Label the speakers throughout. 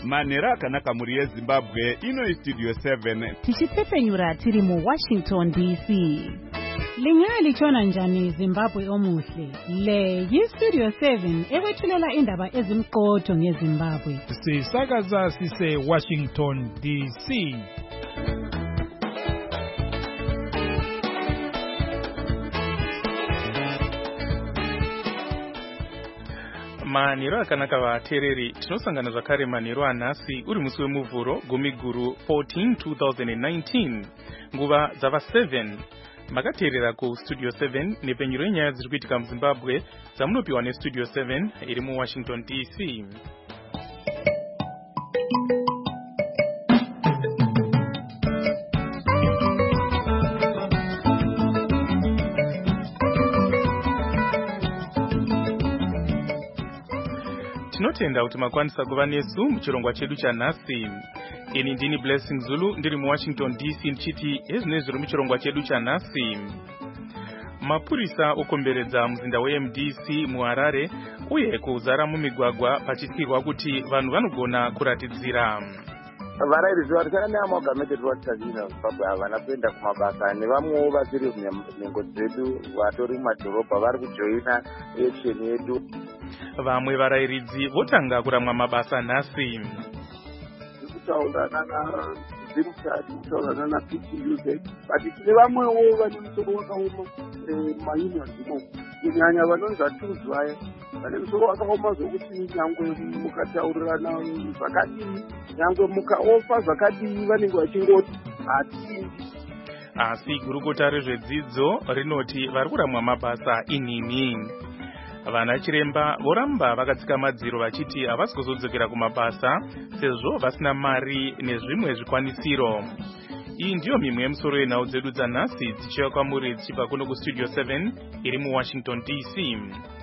Speaker 1: manhero akanaka mhuri yezimbabwe. Ino Studio 7
Speaker 2: tichipfepenyura tiri muWashington DC. Lingalichona njani Zimbabwe omuhle? Le yiStudio 7 ekwethulela indaba ezimqotho ngeZimbabwe.
Speaker 3: Sisakaza sise Washington DC.
Speaker 4: Manhero akanaka vateereri, tinosangana zvakare manhero anhasi uri musi wemuvhuro gumiguru 14 2019 nguva dzava 7. Makateerera kuStudio 7 nepenyuro yenyaya dziri kuitika muZimbabwe dzamunopiwa neStudio 7 iri muWashington DC. Tinotenda kuti makwanisa kuva nesu muchirongwa chedu chanhasi. Ini ndini Blessing Zulu ndiri muWashington DC ndichiti ezvinezvi zviri muchirongwa chedu chanhasi. Mapurisa okomberedza muzinda weMDC muHarare uye kuzara mumigwagwa pachityirwa kuti vanhu vanogona kuratidzira.
Speaker 5: Varairidzi varisana neamagamented vatazina Zimbabwe havana kuenda kumabasa nevamwewo vasiri munhengo dzedu vatori mumadhorobha vari kujoina action yedu.
Speaker 4: Vamwe varairidzi votanga kuramwa mabasa nhasi.
Speaker 5: Kutaurana naZimsati, kutaurana naPTUZ, but tine vamwewo vane musoro wakaoma maunionsimo kunyanya vanonzi vaTools vaya vane musoro wakaoma zvokuti nyangwe mukataurirana zvakadii, nyangwe mukaofa zvakadii vanenge vachingoti hatindi.
Speaker 4: Asi gurukota rezvedzidzo rinoti vari kuramwa mabasa inhini. Vana chiremba voramba vakatsika madziro vachiti havasi kuzodzokera kumabasa sezvo vasina mari nezvimwe zvikwanisiro. Iyi ndiyo mimwe yemusoro yenhau dzedu dzanhasi dzichiuya kwamuri dzichibva kuno kuStudio 7 iri muWashington DC.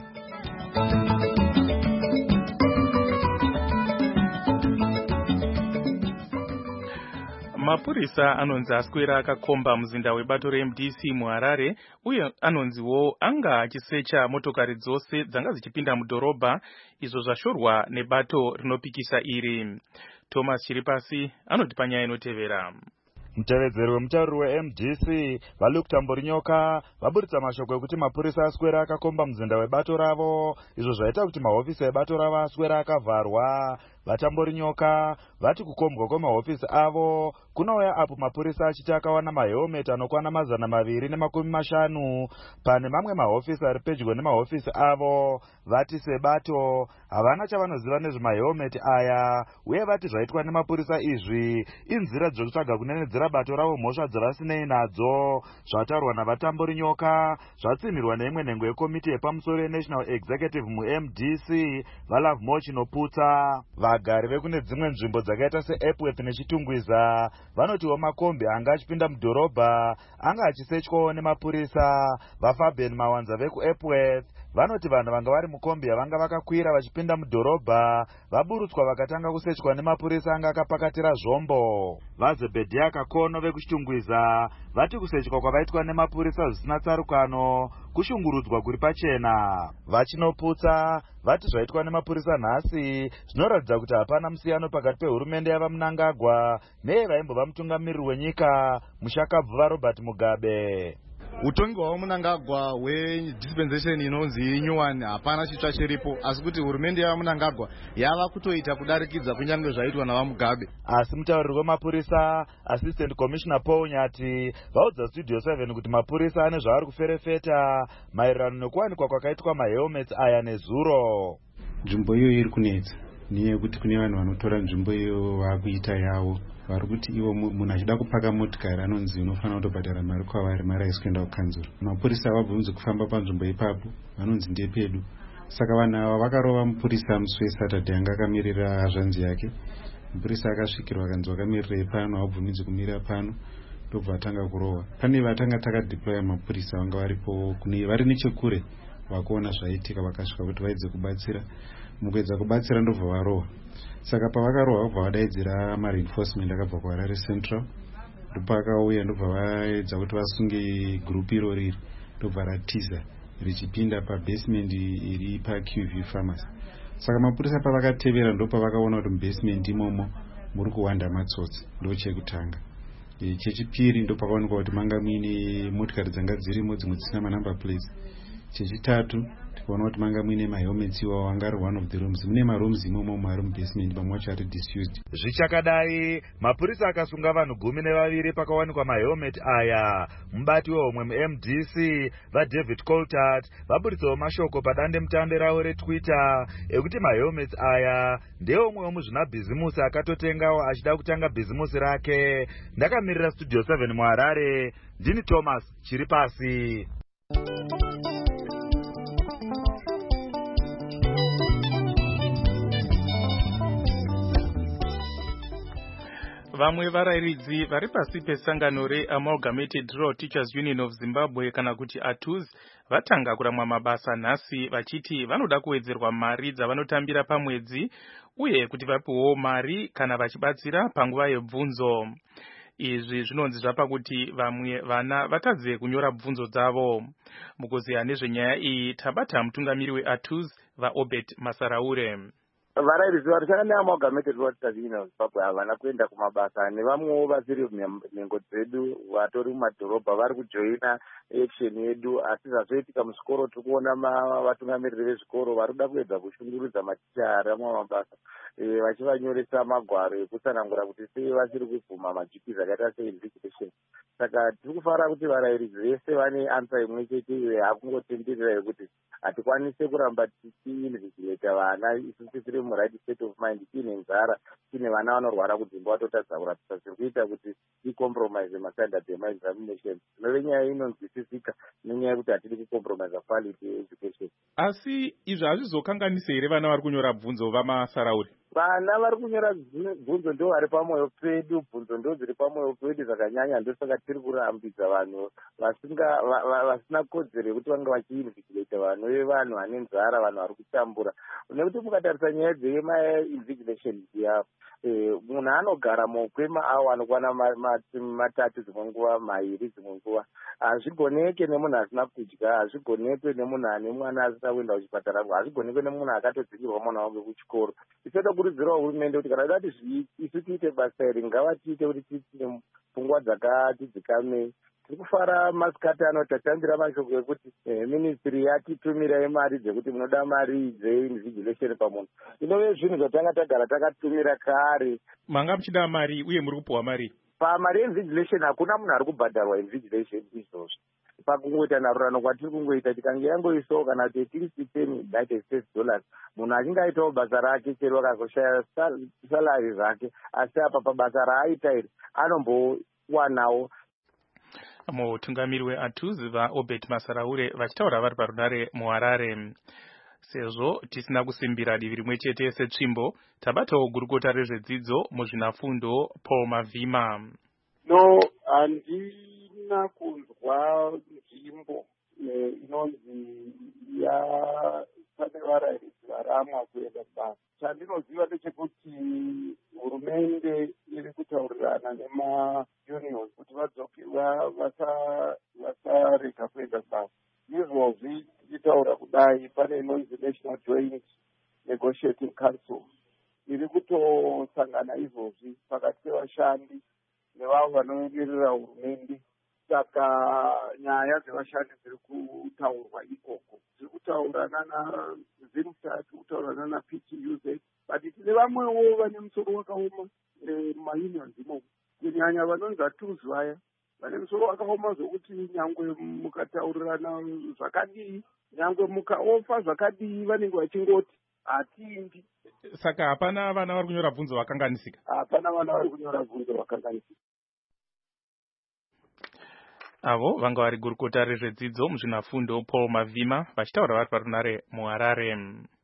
Speaker 4: Mapurisa anonzi aswera akakomba muzinda webato reMDC muHarare uye anonziwo anga achisecha motokari dzose dzanga dzichipinda mudhorobha izvo zvashorwa nebato rinopikisa iri. Thomas Chiripasi anoti panyaya inotevera.
Speaker 6: Mutevedzeri wemutauriri weMDC vaLuke Tamborinyoka vaburitsa mashoko ekuti mapurisa aswera akakomba muzinda webato ravo izvo zvaita kuti mahofisi ebato ravo aswera akavharwa. VaTamborinyoka vati kukombwa kwamahofisi avo kunouya apo mapurisa achiti akawana mahelmet anokwana 250 pane mamwe mahofisi ari pedyo nemahofisi avo. Vati sebato havana chavanoziva nezvemahelmet aya uye vati zvaitwa nemapurisa izvi inzira dzokutsvaga kunenedzera bato ravo mhosva dzavasinei nadzo. Zvataurwa navaTamborinyoka zvatsimirwa neimwe nhengo yekomiti yepamusoro yeNational Executive muMDC vaLove More Chinoputsa. Vagari vekune dzimwe nzvimbo dzakaita seEpworth neChitungwiza vanotiwo makombi anga achipinda mudhorobha anga achisechwawo nemapurisa. VaFabian Mawanza vekuEpworth vanoti vanhu vanga vari mukombi yavanga vakakwira vachipinda mudhorobha vaburutswa vakatanga kusechwa nemapurisa anga akapakatira zvombo. VaZebhedhia Kakono vekuChitungwiza vati kusechwa kwavaitwa nemapurisa zvisina tsarukano kushungurudzwa kuri pachena. VaChinoputsa vati zvaitwa nemapurisa nhasi zvinoratidza kuti hapana musiyano pakati pehurumende yavaMnangagwa neyevaimbova mutungamiriri wenyika mushakabvu vaRobert Mugabe.
Speaker 7: Utongi hwaMnangagwa hwedispensation inonzi inyuwani hapana chitsva chiripo, asi kuti hurumende yavaMnangagwa yava kutoita kudarikidza kunyange zvaitwa navaMugabe.
Speaker 6: Asi mutauriri wemapurisa Assistant Commissioner Paul Nyati vaudza Studio 7 kuti mapurisa ane zvaari kuferefeta maererano nekuwanikwa kwakaitwa mahelmets aya nezuro.
Speaker 8: Nzvimbo iyo iri kunetsa neyekuti kune vanhu vanotora nzvimbo iyo vakuita yavo vari kuti ivo munhu achida kupaka motikari anonzi unofanira kutobhadhara mari kwavari, mari haisi kuenda kukanzuro. Mapurisa havabvunzi kufamba panzvimbo ipapo, vanonzi ndepedu. Saka vanhu ava vakarova mupurisa musi weSaturday anga akamirira hazvanzi yake. Mupurisa akasvikirwa akanzi wakamirira ipano haubvumidzwi kumira pano, ndobva vatanga kurova. Pane vatanga takadeploya mapurisa vanga varipo vari nechekure vakuona zvaitika vakasvika kuti vaidze kubatsira. Mukuedza kubatsira ndobva varova. Saka pavakarohwa vobva vadaidzira mareinforcement akabva kuHarare Central, ndopakauya ndobva vaedza kuti vasunge group iro riri, ndobva ratiza richipinda pabasement iri paQV Pharmacy. saka mapurisa pavakatevera ndopavakaona kuti mubasement imomo muri kuwanda matsotsi. Ndo chekutanga. Chechipiri ndopakaonekwa kuti manga muine motikari dzanga dzirimo dzimwe dzisina manumber plates. Chechitatu tikaona kuti manga muine mahelmets iwawo anga ari one of the rooms. Mune marooms imomo ari mubasement pamwe wacho ari disused.
Speaker 6: Zvichakadai mapurisa akasunga vanhu 12 pakawanikwa mahelmet aya. Mubati wehomwe muMDC vaDavid Coltart vaburitsawo mashoko padande mutande ravo reTwitter ekuti mahelmets aya ndeomwe wemuzvinabhizimusi akatotengawo achida kutanga bhizimusi rake. Ndakamirira Studio 7 muHarare, ndini Thomas Chiripasi.
Speaker 4: Vamwe varairidzi vari pasi pesangano reAmalgamated Rural Teachers Union of Zimbabwe kana kuti ATUZ vatanga kuramwa mabasa nhasi vachiti vanoda kuwedzerwa mari dzavanotambira pamwedzi uye kuti vapiwewo mari kana vachibatsira panguva yebvunzo. Izvi zvinonzi zvapa kuti vamwe vana vatadze kunyora bvunzo dzavo. Mukuziya nezvenyaya iyi tabata mutungamiri weATUZ vaObert Masaraure.
Speaker 5: Varairidzi vari saka neAmalgamated Rural Teachers Union of Zimbabwe havana kuenda kumabasa nevamwewo vasiri nhengo dzedu vatori mumadhorobha vari kujoina action yedu, asi zvazoitika muzvikoro tiri kuona vatungamiriri vezvikoro vari kuda kuedza kushungurudza maticha aramwa mabasa vachivanyoresa magwaro ekutsanangura kuti sei vasiri kubvuma maGPs akaita seinvigilation. Saka tiri kufara kuti varairidzi vese vane ansa imwe chete hakungotenderera yekuti hatikwanise kuramba tichiinvigilata vana isusu tiri muright state of mind tiine nzara tiine vana vanorwara kudzimba vatotadza kurapisa zviri kuita kuti ticompromise mastandard emaexamination. Zvinove nyaya inonzwisisika nenyaya yekuti hatidi kucompromise quality education.
Speaker 1: Asi izvi hazvizokanganise here vana vari kunyora bvunzo vaMasaraure?
Speaker 5: Vana vari kunyora bvunzo ndo vari pamwoyo pedu, bvunzo ndo dziri pamwoyo pedu zvakanyanya. Ndosaka tiri kurambidza vanhu vasina kodzero yekuti vange vachiinvigilata vanhu vevanhu vane nzara, vanhu vari kutambura. Nekuti mukatarisa nyaya dzemainvigilation dziya, munhu anogara kwemaawa anokwana matatu dzimwe nguva, mairi dzimwe nguva. Hazvigoneke nemunhu asina kudya, hazvigonekwe nemunhu ane mwana asina kuenda kuchipatara, hazvigonekwe nemunhu akatodzingirwa mwana wake kuchikoro. Tichada kurudzirawo hurumende kuti kana dati isu tiite basa iri ngavatiite kuti tiine pfungwa dzakati dzikamei. Tiri kufara masikati ano tatambira mashoko ekuti ministry yatitumirai mari dzekuti munoda mari dzeinvigilation pamunhu. Inove zvinhu zvatanga tagara takatumira kare.
Speaker 1: Manga muchida mari uye muri kupuwa mari?
Speaker 5: Pamari yeinvigilation hakuna munhu ari kubhadharwa invigilation izvozvo. Pakungoita narurano kwatiri kungoita tikange yangoisawo kana kuti $10 US$, munhu achinge aitawo basa rake chero akazoshaya salari zvake, asi apa pabasa raaita iri anombowanawo.
Speaker 4: Mutungamiri weATUZ vaObert Masaraure vachitaura vari parunare muHarare. Sezvo tisina kusimbira divi rimwe chete setsvimbo, tabatawo gurukota rezvedzidzo muzvinafundo Paul Mavhima.
Speaker 9: No, handina kunzwa nzvimbo inonzi pane varairidzi varamwa kuenda basa. Chandinoziva ndechekuti hurumende iri kutaurirana nemaunions kuti vadzoke vasarega kuenda basa. Izvozvi tichitaura kudai pane inonzi National Joint Negotiating Council iri kutosangana izvozvi pakati pevashandi nevavo vanomirira hurumende. Saka nyaya dzevashandi dziri kutaurwa ikoko. Dziri kutaurana naZimstat, kutaurana naPTUZ, but tine vamwewo vane musoro wakaoma maunions imomo. Kunyanya vanonzi ATUZ vaya vane musoro wakaoma zvokuti nyangwe mukataurirana zvakadii, nyangwe mukaofa zvakadii, vanenge vachingoti hatiindi.
Speaker 1: Saka hapana vana vari kunyora bvunzo vakanganisika?
Speaker 9: Hapana vana vari kunyora bvunzo vakanganisika.
Speaker 4: Avo vanga vari gurukota rezvedzidzo muzvinafundo Paul Mavhima vachitaura vari parunare muHarare.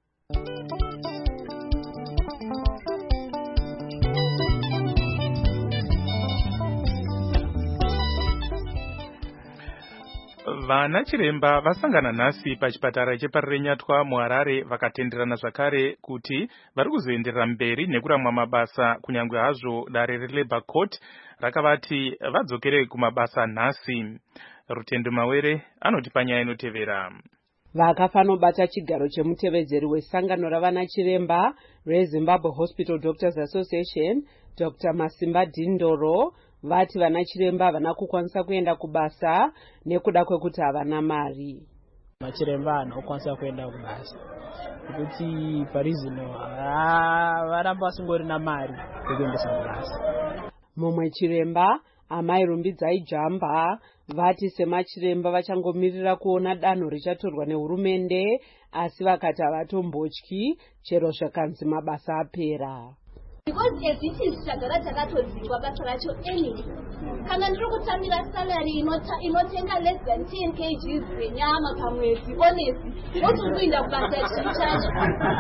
Speaker 4: Vana chiremba vasangana nhasi pachipatara cheParirenyatwa muHarare vakatenderana zvakare kuti vari kuzoenderera mberi nekuramwa mabasa kunyange hazvo dare reLabour Court rakavati vadzokere kumabasa nhasi. Rutendo Mawere anoti panyaya inotevera.
Speaker 10: Vakafanobata chigaro chemutevedzeri wesangano ravana chiremba reZimbabwe Hospital Doctors Association, Dr. Masimba Dindoro, vati vana chiremba havana kukwanisa kuenda kubasa nekuda kwekuti havana mari.
Speaker 11: Machiremba anokwanisa kuenda kubasa kuti parizino varamba vasingorina mari yekuendesa kubasa.
Speaker 10: Mumwe chiremba Amai Rumbidzai Jamba vati semachiremba vachangomirira kuona danho richatorwa nehurumende, asi vakati havatombotyi chero zvakanzi mabasa apera.
Speaker 12: Because as it is chagara takatodzingwa basa racho anyway. Kana ndiri kutambira salary inotenga less than 10 kg zvenyama pamwedzi, honestly, what will kuinda kubasa chichacho?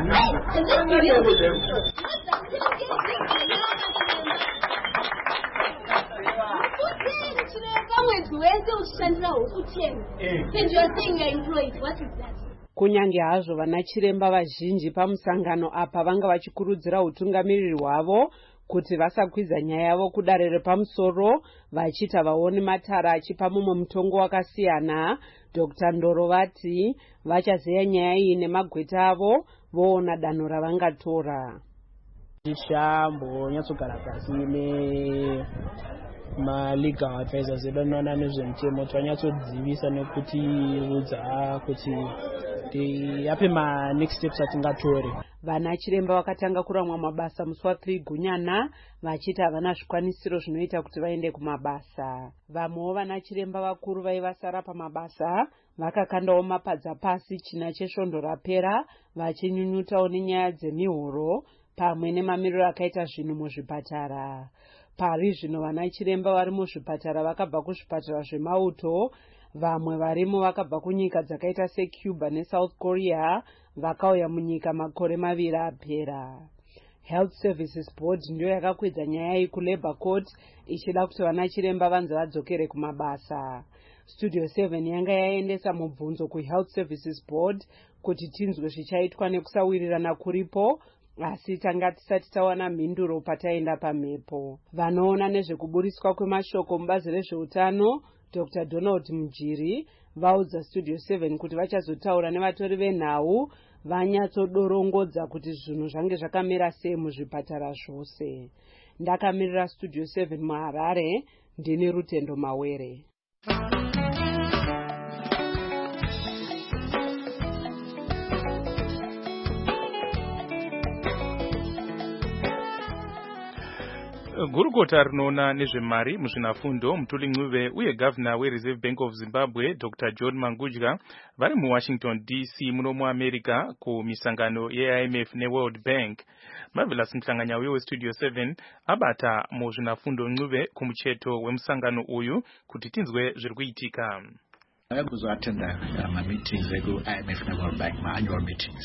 Speaker 12: Pamwedzi wese uchishandira huku 10. And you are saying you are employed. What is that?
Speaker 10: Kunyange hazvo vana chiremba vazhinji pamusangano apa vanga vachikurudzira utungamiriri hwavo kuti vasakwiza nyaya yavo kudare repamusoro, vachita vaoni matara achipa mumwe mutongo wakasiyana. Dr. Ndoro vati vachazeya nyaya iyi nemagweta avo voona danho ravangatora.
Speaker 11: Tichambonyatsogara pasi legal advisors vanoona nezvemutemo tanyatsodzivisa nekutiudza kuti yape next steps atingatore.
Speaker 10: Vana chiremba vakatanga kuramwa mabasa musi wa3 Gunyana vachiti havana zvikwanisiro zvinoita kuti vaende kumabasa. Vamwewo vana chiremba vakuru vaivasara pamabasa vakakandawo mapadza pasi china chesvondo rapera, vachinyunyutawo nenyaya dzemihoro pamwe nemamiriro akaita zvinhu muzvipatara. Pari zvino vana chiremba vari muzvipatara vakabva kuzvipatara zvemauto, vamwe varimo vakabva kunyika dzakaita seCuba neSouth Korea, vakauya munyika makore 2 apera. Health Services Board ndiyo yakakwidza nyaya iyi kuLabour Court ichida kuti vana chiremba vanze vadzokere kumabasa. Studio 7 yanga yaendesa mubvunzo kuHealth Services Board kuti tinzwe zvichaitwa nekusawirirana kuripo, asi tanga tisati tawana mhinduro pataenda pamhepo. Vanoona nezvekuburiswa kwemashoko mubazi rezveutano, Dr. Donald Mujiri, vaudza Studio 7 kuti vachazotaura nevatori venhau vanyatsodorongodza kuti zvinhu zvange zvakamira sei muzvipatara zvose. Ndakamirira Studio 7 muHarare, ndini Rutendo Mawere.
Speaker 4: Gurukota rinoona nezvemari muzvinafundo Mutuli Ncube uye Governor weReserve Bank of Zimbabwe Dr. John Mangudya vari muWashington DC muno muAmerica kumisangano yeIMF neWorld Bank. Marvelous Mhlanganya weStudio 7 abata muzvinafundo Ncube kumucheto wemusangano uyu kuti tinzwe zviri kuitika.
Speaker 13: Kuzoatenda meetings IMF and World Bank, my annual meetings.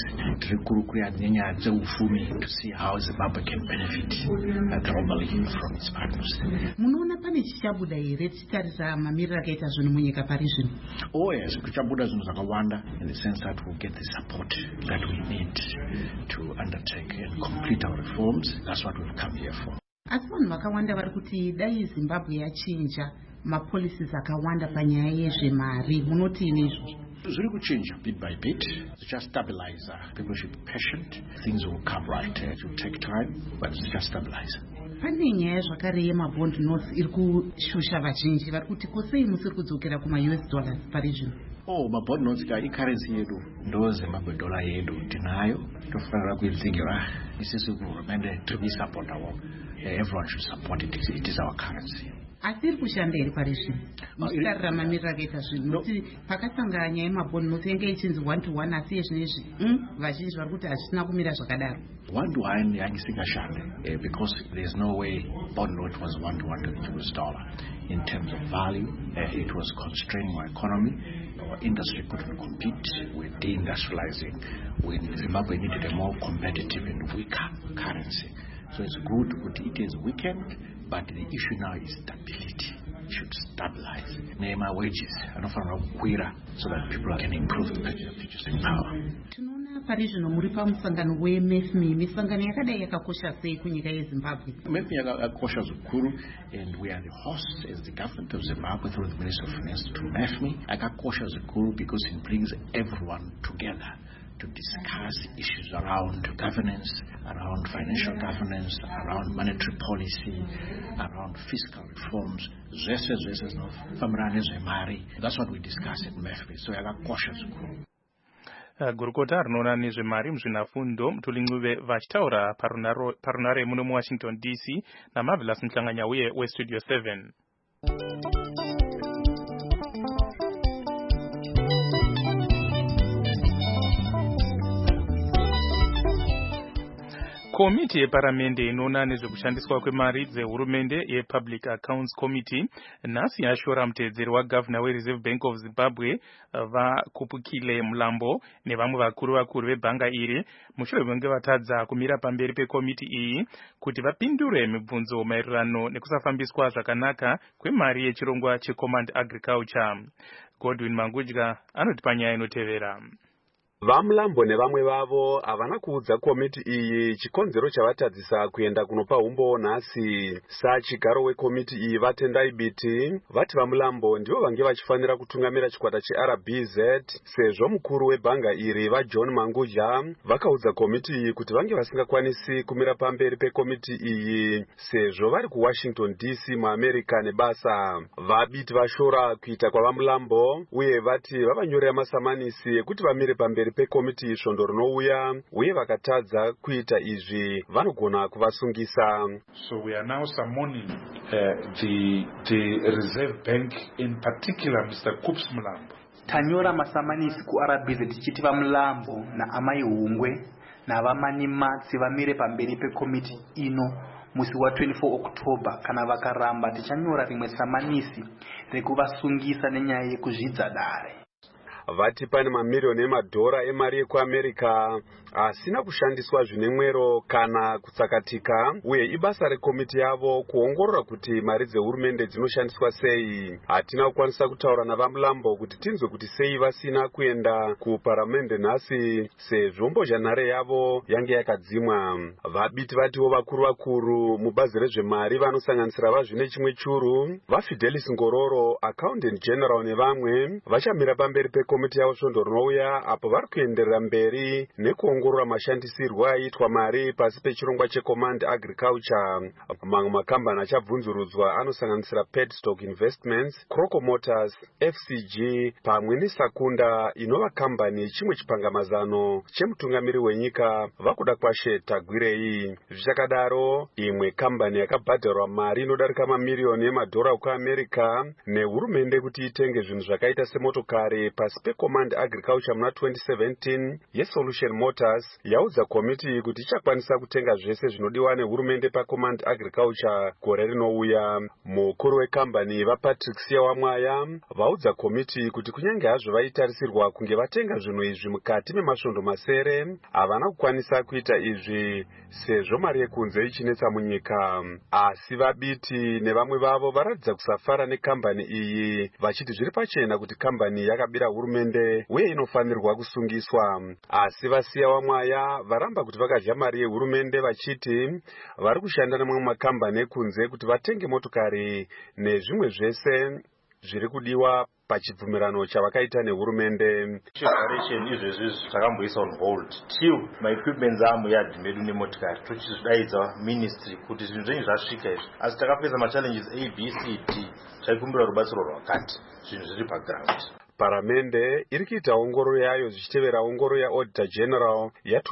Speaker 13: To see how Zimbabwe can benefit globally from its partners.
Speaker 14: Munoona pane chichabuda here tichitarisa mamiriro akaita zvinhu munyika pari zvino?
Speaker 13: Oh yes, kuchabuda zvinhu zvakawanda in the sense that we'll get the support that we need to undertake and complete our reforms. That's what we've come here for.
Speaker 14: Asi vanhu vakawanda vari kuti dai Zimbabwe yachinja mapolicies akawanda panyaya yezvemari, munoti inizvo?
Speaker 13: Zviri kuchinja bit by bit. Just stabilize. People should be patient. Things will come right. It will take time, but it's just stabilize.
Speaker 14: Pane nyaya zvakare yemabond notes iri kushusha vazhinji vari kuti kosei musiri kudzokera kuma-US dollars pari zvino?
Speaker 13: Oh, mabond notes icurrency yedu ndo Zimbabwe dollar yedu tinayo, tofanira kuidzingira. Isisi kuhurumende tiri kuisupportawo. Everyone should support it. It is our currency.
Speaker 14: Asi iri kushanda here pari zvino muchitarira mamiriro akaita zvinhu nokuti pakasangana nyaya yemabond notes yanga ichinzi 1-to-1, asi yezvinezvi vazhinji vari kuti hazvisina kumira zvakadaro.
Speaker 13: 1-to-1 yange isingashande because there is no way bond note was 1-to-1 to the US dollar. In terms of value, it was constraining our economy. Our industry couldn't compete with deindustrializing when Zimbabwe needed a more competitive and weaker currency. So it's good that it is weakened, but the issue now is stability. It should stabilize. Nema wages, so that people can improve the purchasing power.
Speaker 14: pari zvino muri pamusangano weMEFMI. Misangano yakadai yakakosha sei kunyika yeZimbabwe?
Speaker 13: MEFMI yakakosha zvikuru, and we are the hosts as the government of Zimbabwe through the Ministry of Finance to MEFMI. Yakakosha zvikuru because it brings everyone together to discuss issues around governance, around financial governance, around monetary policy, around fiscal reforms. That's what we discuss at MEFMI. So yakakosha zvikuru.
Speaker 4: Gurukota rinoona nezvemari muzvinafundo Muthulincuve vachitaura parunare muno muWashington DC naMarvelous Mhlanganya uye weStudio 7. Komiti yeparamende inoona nezvekushandiswa kwemari dzehurumende yePublic Accounts Committee nhasi yashora muteedzeri waGavana weReserve Bank of Zimbabwe vaKhupukile Mlambo nevamwe vakuru vebhanga iri mushure mekunge vatadza kumira pamberi pekomiti iyi kuti vapindure mibvunzo maererano nekusafambiswa zvakanaka kwemari yechirongwa cheCommand Agriculture. Godwin Mangudya anoti panyaya inotevera.
Speaker 15: VaMlambo nevamwe vavo havana kuudza komiti iyi chikonzero chavatadzisa kuenda kunopa umbo nhasi. Sachigaro wekomiti iyi vatendai biti vati VaMlambo ndivo vange vachifanira kutungamira chikwata cheRBZ sezvo mukuru webhanga iri vaJohn Mangudya vakaudza komiti iyi kuti vange vasingakwanisi kumira pamberi pekomiti iyi sezvo vari kuWashington DC muAmerica nebasa. Vabiti vashora kuita kwavaMlambo uye vati vavanyorera masamanisi ekuti vamire pamberi pekomiti svondo rinouya uye vakatadza kuita izvi vanogona kuvasungisa.
Speaker 16: So we are now summoning the Reserve Bank, in particular Mr. Kups Mlambo.
Speaker 17: Tanyora masamanisi kuRBZ tichiti VaMlambo naAmai Hungwe navamani Matsi vamire pamberi pekomiti ino musi wa24 October. Kana vakaramba tichanyora rimwe samanisi rekuvasungisa nenyaya yekuzvidza dare.
Speaker 15: Vati pane mamiliyoni emadhora emari yekuAmerica asina kushandiswa zvine mwero kana kutsakatika uye ibasa rekomiti yavo kuongorora kuti mari dzehurumende dzinoshandiswa sei. Hatina kukwanisa kutaura navaMlambo kuti tinzwe kuti sei vasina kuenda kuparamende nhasi sezvo mbozhanhare yavo yange yakadzimwa. Vabiti vatiwo vakuru mubazi rezvemari vanosanganisira vazvine chimwe churu vaFidelis Ngororo, Accountant General nevamwe vachamira pamberi pekomiti yavo svondo rinouya apo vari kuenderera mberi nekuongorora mashandisirwo aitwa mari pasi pechirongwa cheCommand Agriculture. Mamwe makambani achabvunzurudzwa anosanganisira Petstock Investments, Croco Motors, FCG pamwe neSakunda inova kambani chimwe chipangamazano chemutungamiri wenyika vakuda kwashe Tagwirei. Zvichakadaro imwe kambani yakabhadharwa mari inodarika mamiliyoni emadhora kuAmerica nehurumende kuti itenge zvinhu zvakaita semotokari pasi peCommand Agriculture muna 2017 yeSolution Motors yaudza komiti kuti ichakwanisa kutenga zvese zvinodiwa nehurumende paCommand Agriculture gore rinouya. Mukuru wekambani vaPatrick Siawamwaya vaudza komiti kuti kunyange hazvo vaitarisirwa kunge vatenga zvinhu izvi mukati memasvondo masere havana kukwanisa kuita izvi sezvo mari yekunze ichinetsa munyika. Asi vabiti nevamwe vavo varatidza kusafara nekambani iyi vachiti zviri pachena kuti kambani yakabira hurumende uye inofanirwa kusungiswa. Asi vaSiawamwaya varamba kuti vakadya mari yehurumende vachiti vari kushanda nemamwe makambani ekunze kuti vatenge motokari nezvimwe zvese zviri kudiwa pachibvumirano chavakaita nehurumende.
Speaker 18: Declaration izvezvi zvakamboisa on hold till maequipments amuyadhi medu nemotokari tochizvidaidza ministry kuti zvinhu zvenyu zvasvika izvi asi takapedza machallenges ABCD taikumbira rubatsiro rwakati zvinhu zviri paground.
Speaker 15: Paramende iri kuita ongororo yayo zvichitevera ongororo yaAuditor General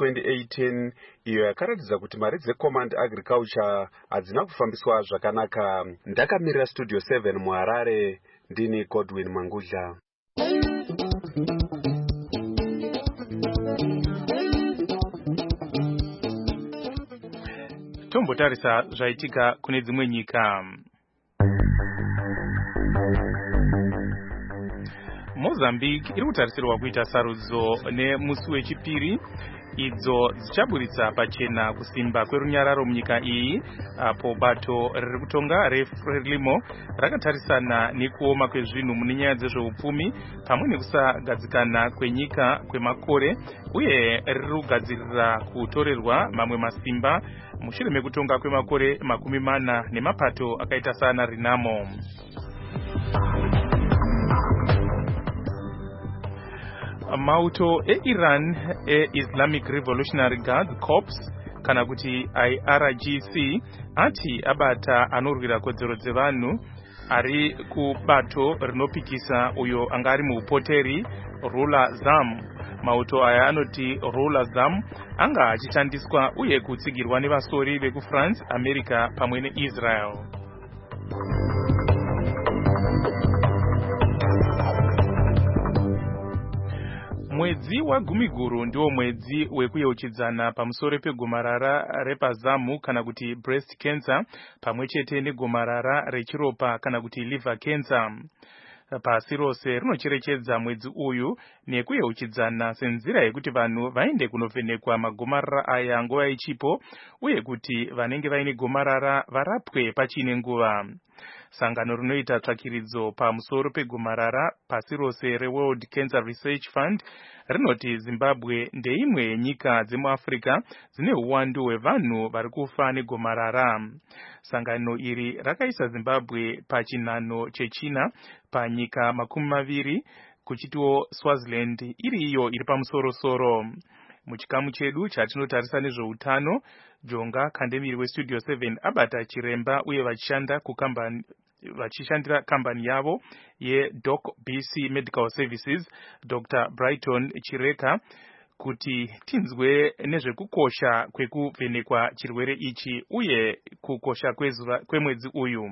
Speaker 15: ya2018 iyo yakaratidza kuti mari dzeCommand Agriculture hadzina kufambiswa zvakanaka. Ndakamirira Studio 7 muHarare, ndini Godwin Mangudya.
Speaker 4: Tombotarisa zvaitika kune dzimwe nyika. Mozambique iri kutarisirwa kuita sarudzo nemusi wechipiri idzo dzichaburitsa pachena kusimba kwerunyararo munyika iyi, apo bato riri kutonga reFrelimo rakatarisana nekuoma kwezvinhu mune nyaya dzezveupfumi pamwe nekusagadzikana kwenyika kwemakore, uye riri kugadzirira kutorerwa mamwe masimba mushure mekutonga kwemakore 40 nemapato akaita sana Renamo. Mauto eIran Islamic Revolutionary Guard Corps kana kuti IRGC ati abata anorwira kodzero dzevanhu ari kubato rinopikisa uyo anga ari muupoteri Rula Zam. Mauto aya anoti Rula Zam anga achishandiswa uye kutsigirwa nevasori vekuFrance, America pamwe neIsrael. Mwedzi waGumiguru ndiwo mwedzi wekuyeuchidzana pamusoro pegomarara repazamu kana kuti breast cancer pamwe chete negomarara rechiropa kana kuti liver cancer. Pasi rose rinocherechedza mwedzi uyu nekuyeuchidzana senzira yekuti vanhu vaende kunovhenekwa magomarara aya nguva ichipo, uye kuti vanenge vaine gomarara varapwe pachine nguva. Sangano rinoita tsvakiridzo pamusoro pegomarara pasi rose reWorld Cancer Research Fund rinoti Zimbabwe ndeimwe yenyika dzemuAfrica dzine uwandu hwevanhu vari kufa negomarara. Sangano iri rakaisa Zimbabwe pachinhano chechina panyika 20 kuchitiwo Swaziland iri iyo iri pamusoro-soro. Muchikamu chedu chatinotarisa nezveutano, Jonga Kandemiri weStudio 7 abata chiremba uye vachishandira kambani yavo yeDoc BC Medical Services, Dr. Brighton Chireka, kuti tinzwe nezvekukosha kwekuvhenekwa chirwere ichi uye kukosha kwemwedzi uyu.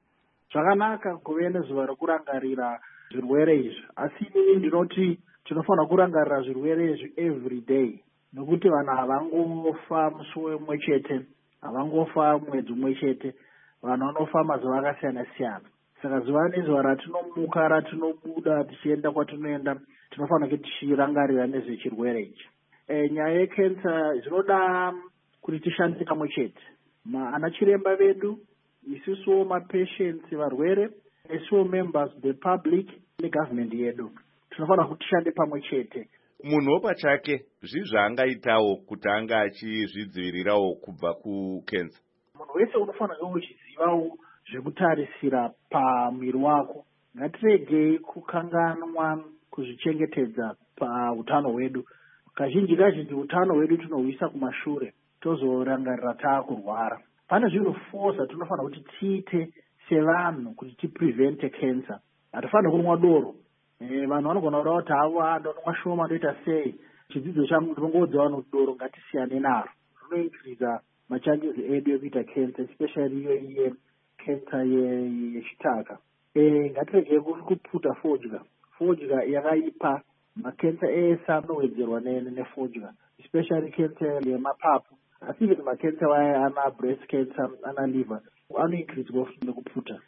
Speaker 19: Zvakanaka kuve nezuva rekurangarira zvirwere izvi, asi inini ndinoti tinofanira kurangarira zvirwere izvi every day, nokuti vanhu havangofa musi umwe chete, havangofa mwedzi umwe chete, vanhu vanofa mazuva akasiyana siyana. Saka zuva nezuva ratinomuka, ratinobuda tichienda kwatinoenda, tinofanira kuti tichirangarira nezvechirwere ichi. Nyaya yekensa zvinoda kuti tishande pamwe chete, ana chiremba vedu, isusuwo mapatients varwere, isuwo members the public negovernment yedu, tinofanira kuti tishande pamwe chete.
Speaker 20: Munhu pachake zvaangaitawo kuti anga achizvidzivirirawo kubva kukensa.
Speaker 19: Munhu wese unofanira uchizivawo zvekutarisira pamwiri wako. Ngatiregei kukanganwa kuzvichengetedza pautano hwedu. Kazhinji utano hwedu tinohuisa kumashure, tozorangarira taakurwara. Pane zvinhu fosa tinofanira kuti tiite sevanhu kuti tiprevente cancer. Hatifaniri kunwa doro. Vanhu vanogona kuda kuti havo ndonomwa shoma ndoita sei. Chidzidzo changu ndinongoudza vanhu kuti doro ngatisiyane naro. Rinoinkiriza machances edu ekuita cancer, especially iyo cancer yechitaka. Ngatiregei kupfuta fodya. Fodya yakaipa, macancer ese anowedzerwa nefodya, especially cancer yemapapu. Asi kuti macancer vaya ana breast cancer, ana liver, anoinkiridzwa nekupfuta.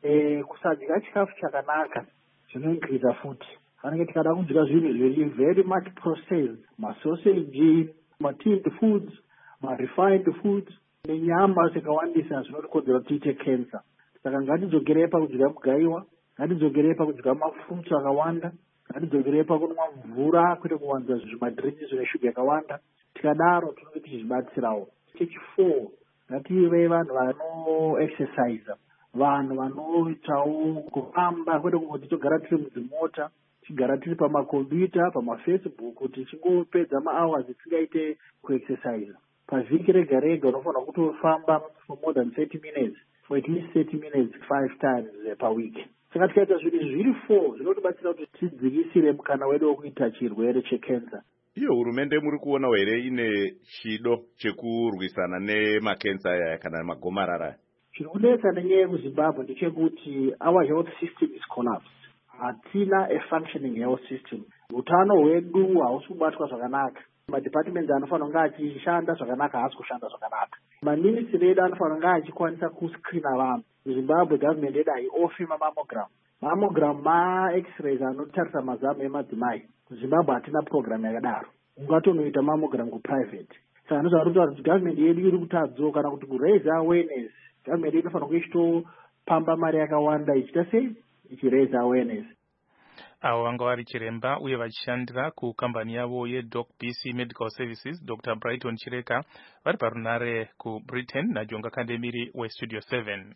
Speaker 19: Kusadya chikafu chakanaka zvinoinkiriza futi. Vanenge tikada kudya zvinhu zviri very much processed, masausage, matinned foods, refined foods, nenyama dzakawandisa zvinotikonzera kuti tiite cancer. Saka ngatidzogerei pakudya mugaiwa, ngatidzogerei pakudya mafruits akawanda, ngatidzogerei pakunwa mvura kwete kuwanza zvimadrinks zvine shuga yakawanda. Tikadaro tinenge tichizvibatsirawo. Chechi4, ngative vanhu vanoexercise, vanhu vanoitawo kufamba kwete kungoti togara tiri mudzimota, tigara tiri pamakombiyuta, pamafacebook, tichingopedza mahours tisingaite kuexercise. Pavhiki rega rega unofanira kutofamba for more than 30 minutes, for at least 30 minutes 5 times per week. Saka tikaita zvinhu zviri 4 zvinotibatsira kuti tidzikisire mukana wedu wekuita chirwere checancer.
Speaker 20: Iyo hurumende muri kuona here ine chido chekurwisana nemakensa aya kana magomarara?
Speaker 19: Chiri kunetsa nenyaya yekuZimbabwe ndechekuti our health system is collapsed. Hatina a functioning health system. Utano hwedu hausi kubatwa zvakanaka. Madepartments anofanira kunge achishanda zvakanaka haasi kushanda zvakanaka. Maministry edu anofanira kunge achikwanisa kuscreena vanhu. Zimbabwe government yedu haiofi mamammogram. mamogram ma-x-rays anotarisa mazamu emadzimai kuzimbabwe hatina program yakadaro. Ungatonoita mamogram kuprivate. Saka ndozvarutaura kuti government yedu iri kutadzoka kana kuti kuraise awareness. Government yedu inofanira kuichitopamba mari yakawanda ichita sei ichiraise awareness.
Speaker 4: Avo vanga vari chiremba uye vachishandira kukambani yavo yeDoc BC Medical Services, Dr. Brighton Chireka, vari parunare kuBritain naJonga Kandemiri weStudio 7.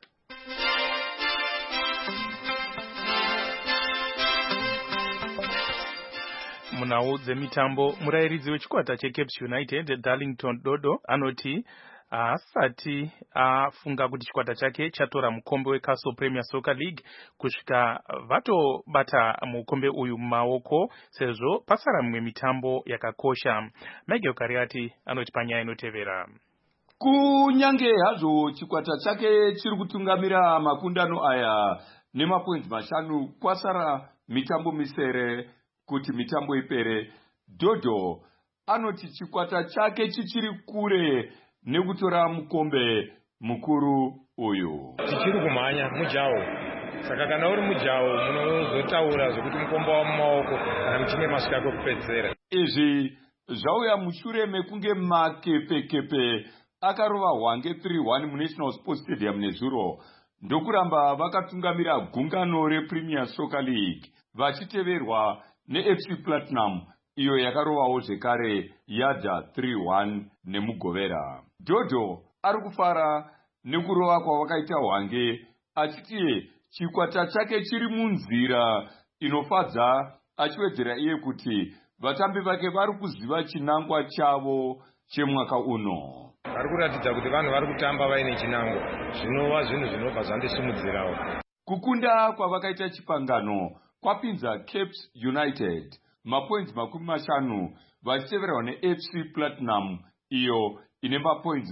Speaker 4: Munau dzemitambo, murairidzi wechikwata cheCapes United Darlington Dodo anoti asati afunga kuti chikwata chake chatora mukombe weCastle Premier Soccer League kusvika vatobata mukombe uyu mumaoko sezvo pasara mimwe mitambo yakakosha. Michael Kariati anoti panyaya inotevera.
Speaker 21: Kunyange hazvo chikwata chake chiri kutungamira makundano aya nemapoints 5 kwasara mitambo misere kuti mitambo ipere, Dodo anoti chikwata chake chichiri kure nekutora mukombe mukuru uyu.
Speaker 22: Tichiri kumhanya mujawo, saka kana uri mujawo munozotaura zvokuti mukombe wa mumaoko kana muchine masvika kwekupedzera.
Speaker 21: Izvi zvauya mushure mekunge makepekepe akarova hwange 3-1 muNational Sports Stadium nezuro ndokuramba vakatungamira gungano rePremier Soccer League vachiteverwa neFC Platinum iyo yakarovawo zvekare yadha 3-1 nemugovera. Dodo ari kufara nekurova kwavakaita hwange achiti chikwata chake chiri munzira inofadza, achiwedzera iye kuti vatambi vake vari kuziva chinangwa chavo chemwaka uno.
Speaker 22: Vari kuratidza kuti vanhu vari kutamba vaine chinangwa, zvinova zvinhu zvinobva zvandisimudzirawo. Kukunda
Speaker 21: kwavakaita chipangano kwapinza Capes United mapoints 50 vachiteverwa neFC Platinum iyo ine mapoints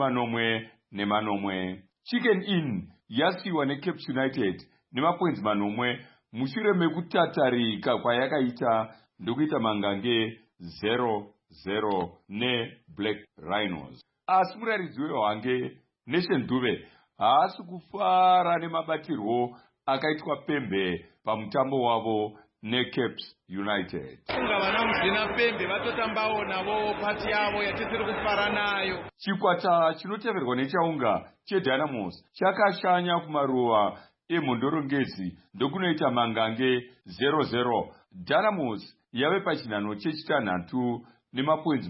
Speaker 21: 40. Chicken Inn yasiwa neCapes United nemapoints 4 mushure mekutatarika kwayakaita ndokuita mangange 0-0 neBlack Rhinos. Asi murairidzi wehwange Nation Dube haasi kufara nemabatirwo akaitwa pembe pamutambo wavo neCapes United.
Speaker 22: Kunga vana muzvina pembe vatotambawo navo pati yavo yatisiri kufara nayo.
Speaker 21: Chikwata chinoteverwa nechaunga cheDynamos chakashanya kumaruva emhondorongezi ndokunoita mangange 0-0. Dynamos yave pachinhano chechitanhatu nemapoints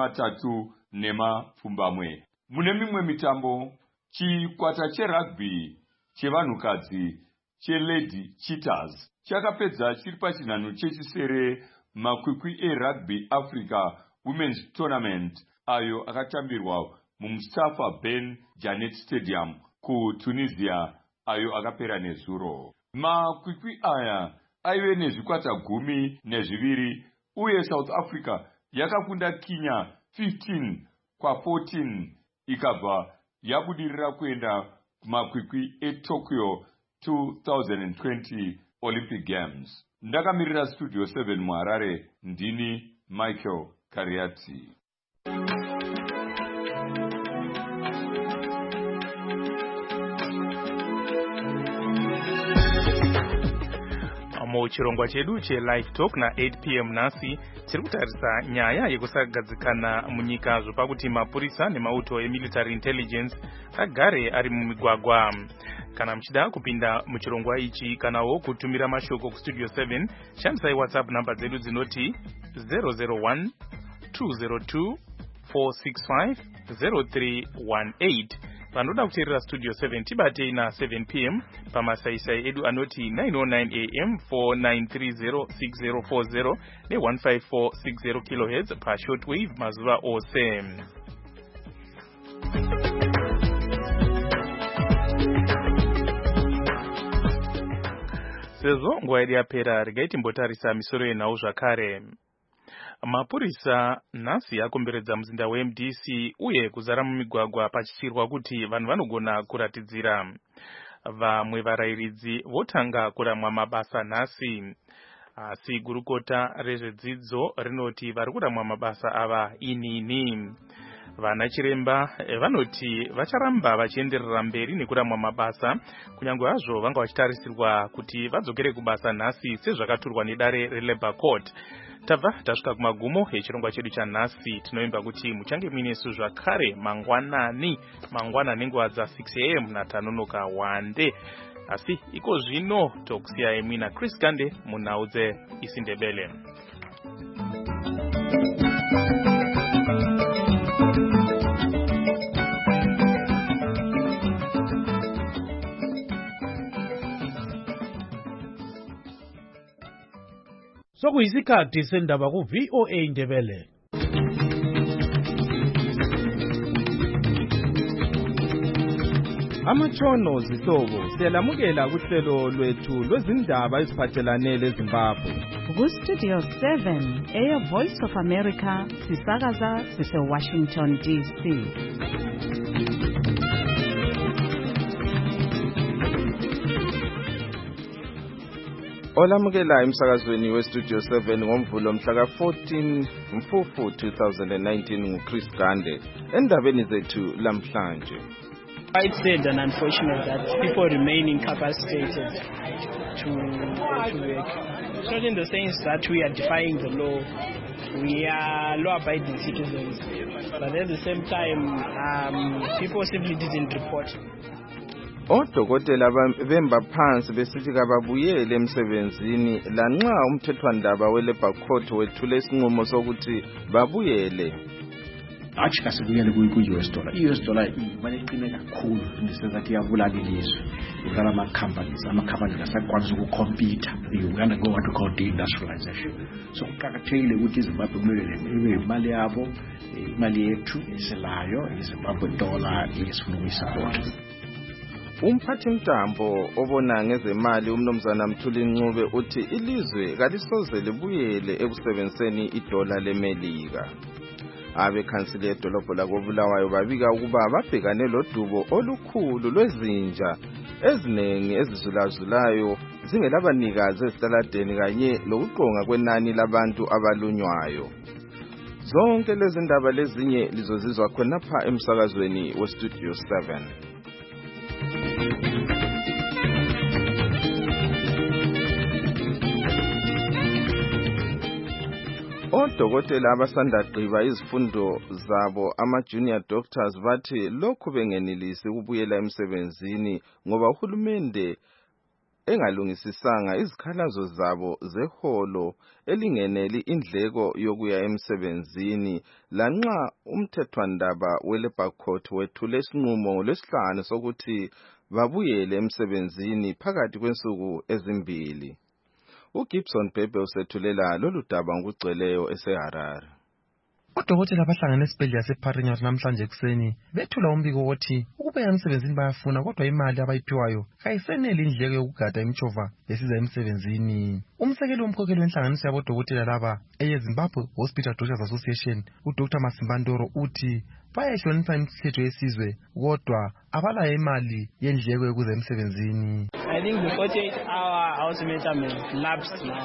Speaker 21: 30. Mune mimwe mitambo, chikwata cherugby chevanhukadzi cheLady Cheetahs chakapedza chiri pachinhano chechisere makwikwi eRugby Africa Women's Tournament ayo akatambirwa muMustafa Ben Janet Stadium kuTunisia ayo akapera nezuro. Makwikwi aya aive nezvikwata 12 uye South Africa yakakunda Kenya 15-14 ikabva yabudirira kuenda kumakwikwi eTokyo 2020 Olympic Games. Ndakamirira Studio 7 muHarare, ndini Michael Kariati.
Speaker 4: Muchirongwa chedu cheLive Talk na 8 p.m. nasi tiri kutarisa nyaya yekusagadzikana munyika zvopakuti mapurisa nemauto emilitary intelligence agare ari mumigwagwa. Kana muchida kupinda muchirongwa ichi kanawo kutumira mashoko kuStudio 7, shandisai WhatsApp namba dzedu dzinoti 001 202 465 0318. Vanoda kuteerera Studio 7 tibatei na 7 p.m. pamasaisai edu anoti 909 AM 4930 6040 ne15460 kHz pa shortwave mazuva ose. Sezvo nguva yedu yapera, regai timbotarisa misoro yenhau zvakare. Mapurisa nhasi akomberedza muzinda weMDC uye kuzara mumigwagwa pachichirwa kuti vanhu vanogona kuratidzira. Vamwe varairidzi votanga kuramwa mabasa nhasi. Asi gurukota rezvedzidzo rinoti vari kuramwa mabasa ava inini. Vana chiremba vanoti vacharamba vachienderera mberi nekuramwa mabasa kunyange hazvo vanga vachitarisirwa kuti vadzokere kubasa nhasi sezvakaturwa nedare reLabour Court. Tabva tasvika kumagumo echirongwa chedu chanhasi. Tinoimba kuti muchange muinesu zvakare mangwanani nguva dza6 am natanonoka wande. Asi iko zvino tokusiyai mwina Chris Gande munhau dzeIsiNdebele.
Speaker 2: Sokuyisikhathi sendaba ku-VOA Ndebele.
Speaker 3: Amatshono zihlobo siyalamukela kuhlelo lwethu lwezindaba eziphathelane leZimbabwe.
Speaker 23: Ku-Studio 7 Air Voice of America sisakaza sise-Washington DC.
Speaker 3: Olamukela emsakazweni we-Studio 7 ngomvulo mhla ka-14 Mfumfu 2019 nguChris Gande. Endabeni zethu lamhlanje.
Speaker 11: Quite sad and unfortunate that people remain incapacitated to work. It's not in the sense that we are defying the law. We are law-abiding citizens. But at the same time, people simply didn't report.
Speaker 3: Odokotela bemba phansi besithi kababuyele emsebenzini lanxa umthethwandaba weLabour Court wethule isinqumo sokuthi babuyele.
Speaker 13: Athi kasibuyele ku-US dollar. I-US dollar imali eqine kakhulu ndisengathi iyabulala ilizwe. Ukala ama-companies asakwanisa ukukhompyutha. Uganda go what we call deindustrialization. So kuqakathekile ukuthi iZimbabwe kumele ibe imali yabo, imali yethu eselayo, iZimbabwe dollar esifuna ukuyisupport.
Speaker 3: Umphathi mtambo obona ngezemali umnomzana Mthuli Ncube uthi ilizwe kalisoze libuyele ekusebenziseni idola leMelika. Abekhansile edolobho lakoBulawayo babika ukuba babhekane lodubo olukhulu lwezinja ezinengi ezizulazulayo zingelabanikazi ezitaladeni kanye lokuqonga kwenani labantu abalunywayo. Zonke lezi ndaba lezinye lizozizwa khonapha emsakazweni weStudio 7. Odokotela abasanda gqiba izifundo zabo ama-junior doctors bathi lokhu bengenelisi ukubuyela emsebenzini ngoba uhulumende engalungisisanga izikhalazo zabo zeholo elingeneli indleko yokuya emsebenzini lanxa umthethwandaba weLabour Court wethule isinqumo lwesihlanu sokuthi babuyele emsebenzini phakathi kwensuku ezimbili. uGibson Bhebhe usethulela lolu daba ngokugcweleyo eseHarare.
Speaker 24: Odokotela bahlangene esibhedlela sePharinya namhlanje ekuseni bethula umbiko wokuthi ukubuya emsebenzini bayafuna kodwa imali abayiphiwayo kayiseneli indleko yokugada imtshova besiza emsebenzini. Umsekeli womkhokheli wenhlanganiso yabodokotela laba eyeZimbabwe Hospital Doctors Association uDr Masimbandoro uthi bayahlonipha imithetho yesizwe kodwa abalayo imali yendleko yokuza emsebenzini.
Speaker 11: I think the 48-hour ultimatum has lapsed now.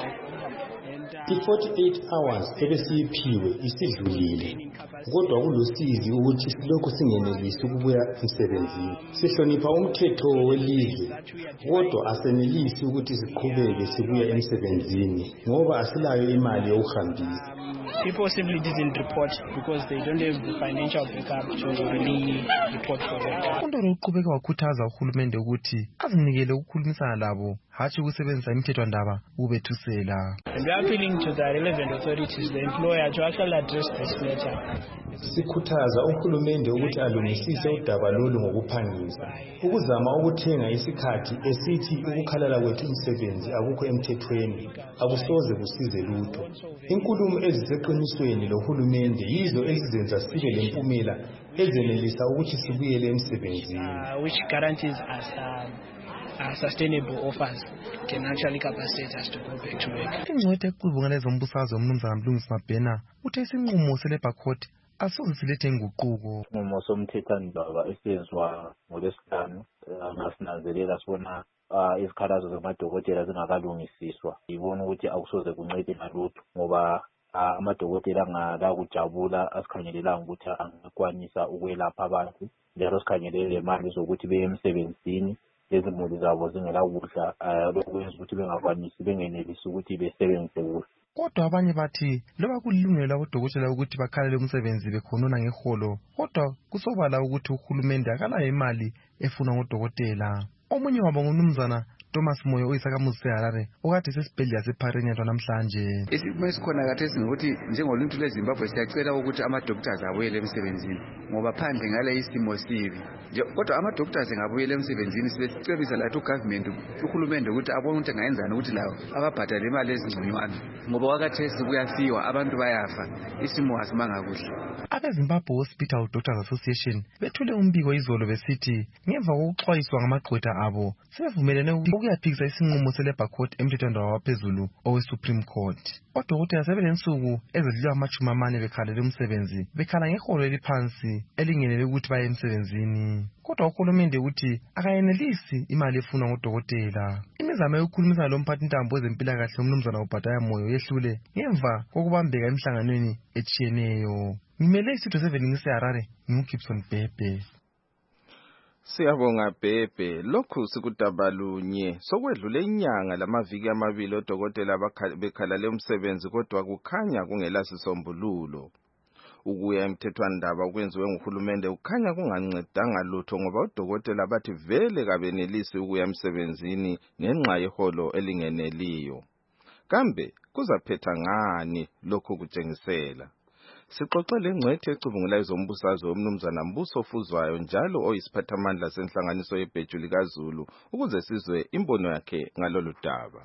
Speaker 25: I-48 hours ebesiyiphiwe isidlulile kodwa kulosizi ukuthi silokhu singenelisi ukubuya emsebenzini. Sihlonipha umthetho welizwe kodwa asenelisi ukuthi siqhubeke sibuya emsebenzini ngoba asilayo imali yokuhambisa.
Speaker 11: People simply didn't report because they don't have the financial backup to really report for them.
Speaker 24: Undoro uqhubeka wakhuthaza uhulumende ukuthi azinikele ukukhulumisana labo hatshi ukusebenzisa imithethwandaba ubethusela.
Speaker 11: And we are appealing to the relevant authorities, the employer, to actually address this matter.
Speaker 25: Sikhuthaza uhulumende ukuthi alungisise udaba lolu ngokuphangisa. Ukuzama ukuthenga isikhathi esithi ukukhalala kwethu umsebenzi akukho emthethweni akusoze kusize lutho. Inkulumo eziseqinisweni lohulumende yizo ezizenza sibe lempumela ezenelisa ukuthi sibuyele emsebenzini.
Speaker 11: Which guarantees us sustainable offers can actually capacitate us to go back to work.
Speaker 24: Ingcwete equbungana ezombusazwe umnumzana Mlungisi Mabhena uthe isinqumo seLabour Court asoze silethe inguquko.
Speaker 26: Isinqumo somthethwandaba esenzwa ngoLwesihlanu ngasinanzelela sibona izikhalazo zamadokotela zingakalungisiswa. Yibona ukuthi akusoze kuncede ngalutho ngoba amadokotela angakakujabula asikhangelelanga ukuthi angakwanisa ukwelapha abantu njalo sikhangelele le mali zokuthi beye emsebenzini lezimuli zabo zingelakudla lokwenza ukuthi bengakwanisi bengenelisi ukuthi besebenzise kuhle.
Speaker 24: Kodwa abanye bathi loba kulilungelo labodokotela ukuthi bakhalele umsebenzi bekhonona ngeholo, kodwa kusobala ukuthi uhulumende akalayo imali efuna ngodokotela. Omunye wabo ngumnumzana Thomas Moyo oyisakhamuzi seHarare okade sesibhedlela sePharinyatwa namhlanje.
Speaker 1: Isimo esikhona khathesi ngokuthi njengoluntu lweZimbabwe siyacela ukuthi ama-doctors abuyele emsebenzini ngoba phandle ngale isimo sibi. Kodwa ama-doctors engabuyela emsebenzini sibecebisa lathi uhulumende ukuthi abone ukuthi angayenzani ukuthi lawo ababhadale imali ezingconywana ngoba kwakhathesi kuyafiwa abantu bayafa isimo asimanga kuhle.
Speaker 24: Abe-Zimbabwe Hospital Doctors Association bethule umbiko izolo besithi ngemva kokuxwayiswa ngamagqwetha abo sebevumelene ukuyaphikisa isinqumo se-Labour Court emthethwandaba waphezulu owe-Supreme Court. Odokotela sebelensuku ezidlula 40 bekhalele umsebenzi, bekhala ngeholo eliphansi elingenele ukuthi baye emsebenzini. Kodwa uhulumende uthi akayenelisi imali efunwa ngodokotela. Imizamo yokukhulumisana lomphathintambo wezempilakahle umnumzana uBhadaya Moyo yehlule ngemva kokubambeka emhlanganweni etshiyeneyo. Ngimele isitho 7 ngiseHarare, ngiuGibson Bhebhe.
Speaker 3: Siyabonga Bhebhe. Lokhu sikudabalunye sokwedlule inyanga lamaviki amabili odokotela bekhalale umsebenzi kodwa kukhanya kungela sisombululo. Ukuya emthethwandaba okwenziwe nguhulumende kukhanya kungancedanga lutho ngoba odokotela bathi vele kabenelisi ukuya emsebenzini ngenxa yeholo elingeneliyo. Kambe kuzaphetha ngani lokhu kutshengisela? Sixoxele ingcwethi ecubungulayo zombusazwe umnumzana Mbuso Fuzwayo njalo oyisiphathamandla senhlanganiso yebheju likaZulu ukuze sizwe imbono yakhe ngalolu daba.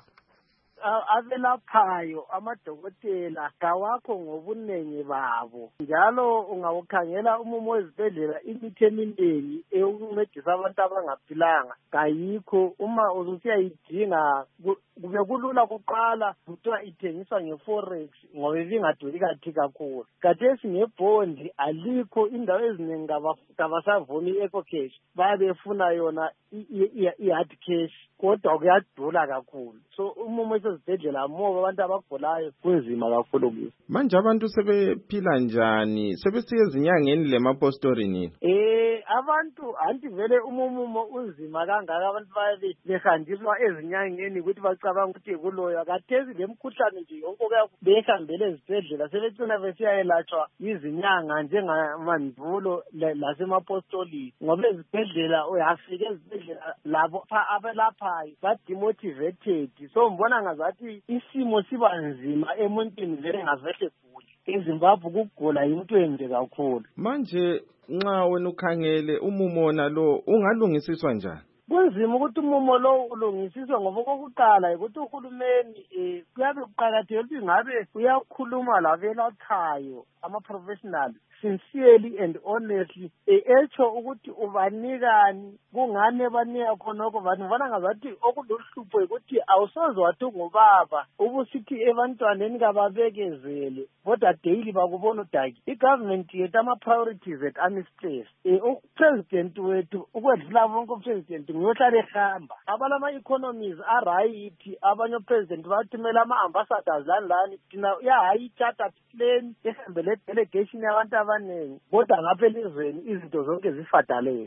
Speaker 19: Abelaphayo amadokotela kawakho ngobunengi babo njalo ungawukhangela umumo wezibhedlela imithi eminingi eyokuncedisa abantu abangaphilanga kayikho. Uma usiyayidinga kube kulula kuqala kuthiwa ithengiswa ngeforex ngoba ibingaduri kakhulu. Khathesi ngebhondi alikho, indawo eziningi kabasavumi i-eco cash, bayabefuna yona i-hard cash kodwa kuyadula kakhulu. So umumo esezibhedlela moba abantu abagulayo kunzima kakhulu kuyo.
Speaker 3: Manje abantu sebephila njani? Sebesiye ezinyangeni lemapostori nini?
Speaker 19: Abantu anti vele umumo unzima kangaka, abantu baye behanjiswa ezinyangeni ukuthi bacabanga ukuthi kuloya. Khathesi lemkhuhlane nje yonke behambele ezibhedlela sebecina besiyayelatshwa izinyanga njengamandulo lasemapostolini ngoba ezibhedlela uyafika ezibhedlela labo abelaphayo bademotivated. So mbona ngazathi isimo siba nzima emuntwini vele ngavehle gula. EZimbabwe kugula into ende kakhulu.
Speaker 3: Manje nxa wena ukhangele umumo nalo ungalungisiswa njani?
Speaker 19: Kunzima ukuthi umumo lo ulungisiswe ngoba kokuqala ukuthi uhulumeni kuyabe kuqakathekile ukuthi ngabe uyakhuluma labelaphayo ama-professional sincerely and honestly etsho ukuthi ubanikani, kungane banika khonokho. Vanhu vana ngazathi okuluhlupho ukuthi awusoze wathi ngubaba ubusithi ebantwaneni kababekezele kodwa daily bakubona udaki. I-government yethu ama-priorities at ami-stress. Upresident wethu ukwedlula bonke upresident nguyohlala ehamba. Abalama-economies arayithi, abanye upresident bathumela ama-ambassadors lani thina uyahayi-charter plane ehambele delegation yabantu abaningi kodwa ngapha elizweni izinto zonke zifadalele.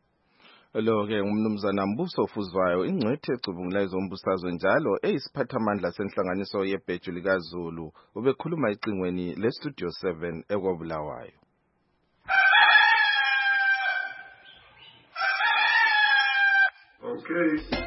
Speaker 3: Lo-ke umnumzana Mbuso Fuzwayo ingcwethi ecubungulayo zombusazwe njalo eyisiphathamandla senhlanganiso yebheju likaZulu ubekhuluma ecingweni leStudio 7 ekwabulawayo.
Speaker 5: Okay.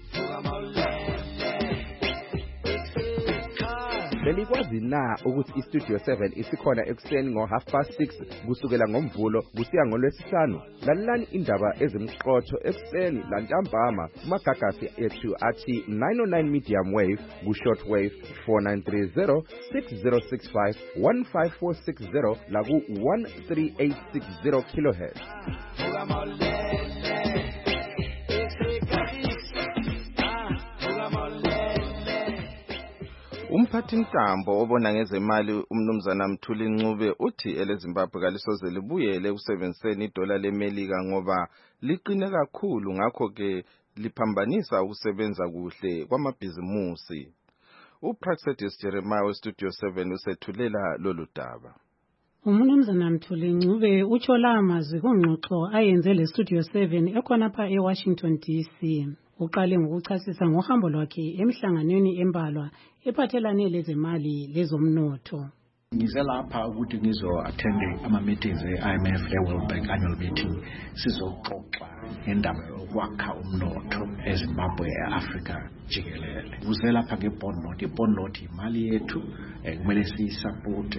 Speaker 6: Belikwazi na ukuthi iStudio 7 isikhona ekuseni ngo6:30 kusukela ngoMvulo kusiya ngoLwesihlanu? Lalelani indaba ezimqotho ekuseni lantambama kumagagasi ethu athi 909 medium wave ku-short wave 4930 6065 15460 la ku-13860 kilohertz.
Speaker 3: Umphathintambo obona ngezemali umnumzana Mthuli Ncube uthi eleZimbabwe kalisoze libuyele ukusebenziseni idola leMelika ngoba liqine kakhulu ngakho ke liphambanisa ukusebenza kuhle kwamabhizimusi. uPraxedis Jeremiah westudio 7 usethulela lolu daba.
Speaker 5: Umnumzana Mthuli Ncube utsho la amazwi kungxoxo ayenze le Studio 7 ekhona pha eWashington DC. Uqale ngokuchasisa ngohambo lwakhe emhlanganweni embalwa ephathelane lezemali lezomnotho.
Speaker 13: Ngize lapha ukuthi ngizo-attende ama-meetings e-IMF le-World Bank annual meeting sizoxoxa ngendaba yokwakha umnotho eZimbabwe e-Afrika jikelele. Uze lapha nge-bond note. I-bond note imali yethu kumele siyisapote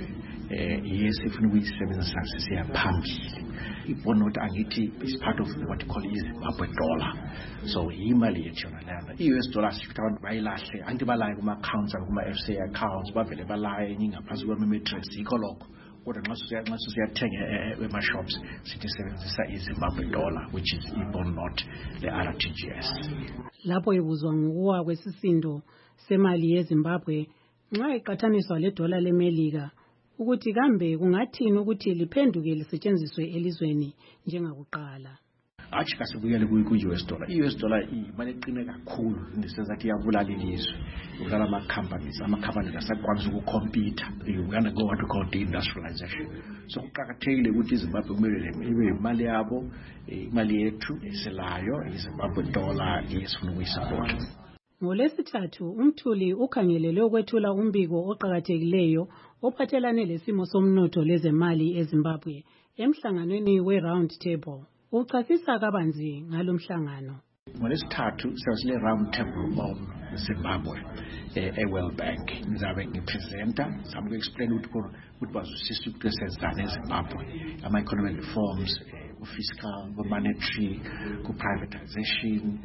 Speaker 13: sifuna ukuyisebenzisa sisiya phambili. I-bond note angithi is part of what you call i-Zimbabwe dollar. So imali yethu yona lena. I-US dollar sifuna abantu bayilahle anti balaye kuma-accounts kuma-FCA accounts bavele balaye ngaphansi kwama-matrix yikho lokho. Kodwa nxa siyathenga ema-shops sithi sebenzisa i-Zimbabwe dollar which is i-bond note le-RTGS.
Speaker 5: Lapho ibuzwa ngokuwa kwesisindo semali yeZimbabwe nxa iqathaniswa le-dollar leMelika ukuthi kambe kungathini ukuthi liphenduke lisetshenziswe elizweni njengakuqala.
Speaker 13: Athi kasibuyele ku-US dollar. I-US dollar imali eqine kakhulu ndisezathi iyabulala ilizwe. Ubulala ama-companies asakwanisa ukukhompyutha. Uganda go what we call deindustrialization. So kuqakathekile ukuthi iZimbabwe kumele ibe imali yabo, imali yethu eselayo, iZimbabwe dollar esifuna ukuyisupport.
Speaker 5: NgoLwesithathu umthuli ukhangelele ukwethula umbiko oqhakathekileyo ophathelane lesimo somnotho lezemali eZimbabwe emhlanganweni we-round table. Uchasisa kabanzi ngalomhlangano.
Speaker 13: NgoLwesithathu sasile round table on Zimbabwe e-World Bank. Ngizabe ngipresenta ngizama uku-explain ukuthi bazwisise ukuthi senzani eZimbabwe ama-economic reforms fiscal, monetary, privatization,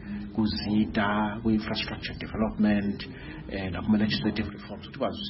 Speaker 13: ZIDA, infrastructure development, and legislative reforms. It was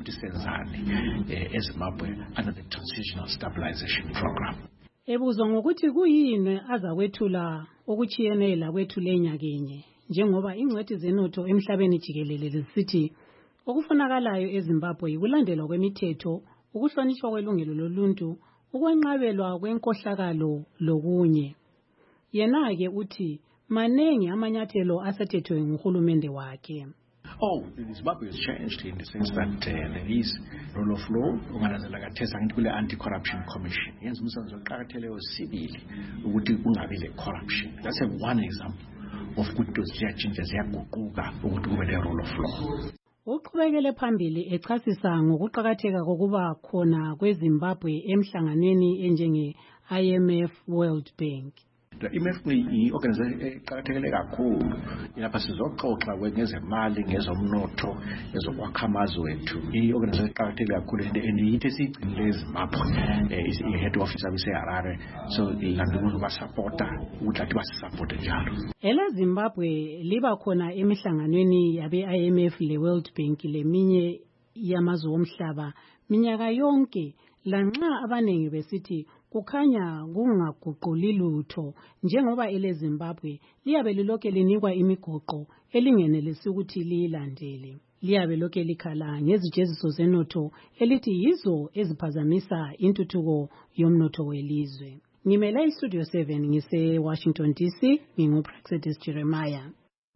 Speaker 13: eZimbabwe under the Transitional Stabilization Program.
Speaker 5: Ebuzwa ngokuthi kuyini azakwethula okuchiyenela kwethule nyakenye njengoba ingcwethi zenotho emhlabeni jikelele lisithi okufunakalayo eZimbabwe ikulandelwa kwemithetho, ukuhlonishwa kwelungelo loluntu, ukwenqabelwa kwenkohlakalo lokunye. Yena-ke uthi manengi amanyathelo asethethwe nguhulumende wakhe.
Speaker 13: Zimbabwe has changed in the sense that there is rule of law, anti-corruption commission. Yenza umsebenzi oqhakatheleyo sibili ukuthi kungabi le corruption. That's one example of ukuthi ziyatshintsha ziyaguquka ukuthi kube le rule of law.
Speaker 5: Uqhubekele phambili echasisa ngokuqhakatheka kokuba khona kweZimbabwe emhlanganweni enjenge IMF World Bank.
Speaker 13: The IMF i-organization eqhakathekile kakhulu lapha sizoxoxa ngezemali, ngezomnotho, ezokwakha amazwe ethu. I-organization eqhakathekile kakhulu and yithi sigcinile eZimbabwe i-head office abiseHarare, so ilandukulu basupporta ukuthi athi basisupport njalo.
Speaker 5: ELaZimbabwe liba khona emihlanganweni yabe-IMF le-World Bank leminye yamazwe omhlaba minyaka yonke, lanxa abanengi besithi kukhanya kungaguquli lutho njengoba eleZimbabwe liyabe liloke linikwa imigoqo elingenelisi ukuthi liyilandele. Liyabe loke likhala ngezijeziso zenotho elithi yizo eziphazamisa intuthuko yomnotho welizwe. Ngimela iStudio 7 ngise Washington DC, nginguPraxedis Jeremiah.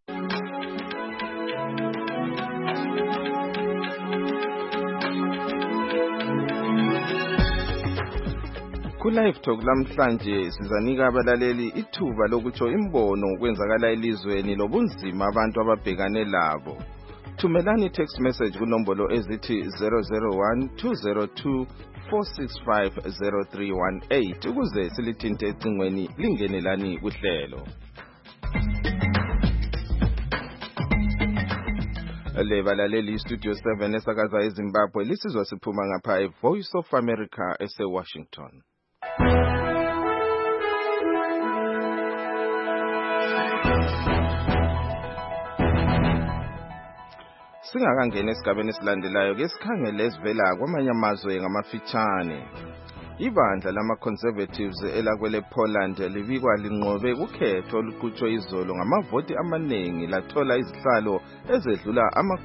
Speaker 3: Ku-Live Talk lamhlanje sizanika abalaleli ithuba lokutsho imbono ngokwenzakala elizweni lobunzima abantu ababhekane labo. Thumelani text message kunombolo ezithi 001-202-465-0318 ukuze silithinte ecingweni lingenelani kuhlelo. Le balaleli iStudio 7 esakaza eZimbabwe lisizwa siphuma ngapha eVoice of America ese-Washington. Singakangena esigabeni esilandelayo ke sikhangele esivela kwamanye amazwe ngamafitshane. Ibandla lama-Conservatives elakwele Poland libikwa linqobe ukhetho oluqhutshwe izolo ngamavoti amaningi lathola izihlalo ezedlula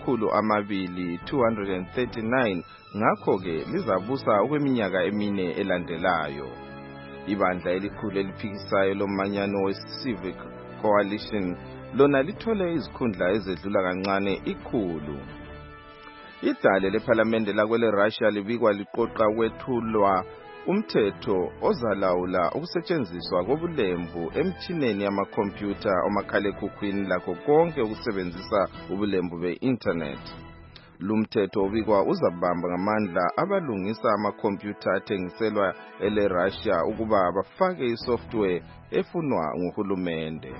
Speaker 3: 239 ngakho-ke lizabusa okweminyaka emine elandelayo. Ibandla elikhulu eliphikisayo lomanyano we-Civic Coalition lona lithole izikhundla ezedlula kancane 100. Idale lephalamende lakwele Russia libikwa liqoqa kwethulwa umthetho ozalawula ukusetshenziswa kobulembu emtshineni yamakhompyutha omakhalekhukhwini lakho konke ukusebenzisa ubulembu be-internet. Lumthetho ubikwa uzabamba ngamandla abalungisa amakhompyutha athengiselwa ele Russia ukuba bafake isoftware efunwa nguhulumende.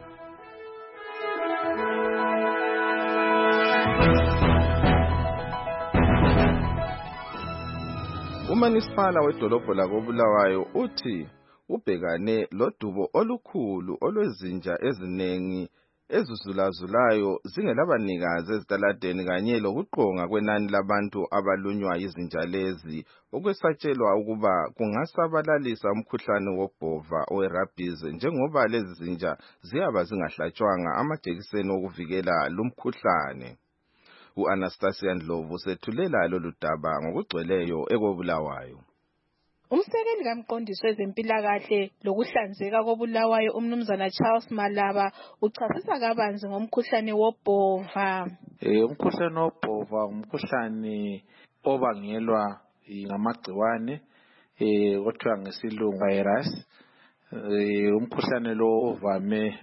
Speaker 3: Umanisipala wedolobho lakoBulawayo uthi ubhekane lodubo olukhulu olwezinja ezinengi ezizulazulayo zingelabanikazi ezitaladeni kanye lokuqonga kwenani labantu abalunywa izinja lezi okwesatshelwa ukuba kungasabalalisa umkhuhlane wobhova owe-rabies njengoba lezi zinja ziyaba zingahlatshwanga amajekiseni okuvikela lumkhuhlane. U-Anastasia Ndlovu usethulela lolu daba ngokugcweleyo ekoBulawayo.
Speaker 7: Umsekeli kaMqondisi wezempilakahle lokuhlanzeka koBulawayo umnumzana Charles Malaba uchasisa kabanzi ngomkhuhlane wobhova.
Speaker 8: Umkhuhlane wobhova umkhuhlane obangelwa ngamagciwane okuthiwa ngesilungu virus. Umkhuhlane lo ovame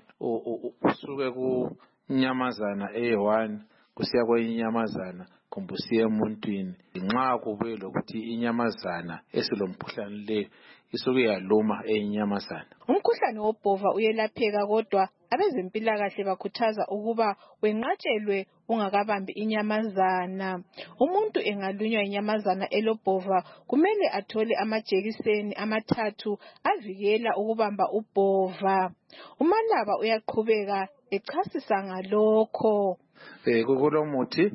Speaker 8: usuke kunyamazana eyi-1 kusiya kwenyamazana kumbe usiya emuntwini. Nxa kubuye lokuthi inyamazana esilomkhuhlane le isuke yaluma eyinyamazana.
Speaker 7: Umkhuhlane wobhova uyelapheka kodwa abezempilakahle bakhuthaza ukuba wenqatshelwe ungakabambi inyamazana. Umuntu engalunywa inyamazana elobhova kumele athole amajekiseni 3 avikela ukubamba ubhova. uMalaba uyaqhubeka echasisa ngalokho.
Speaker 8: Kulomuthi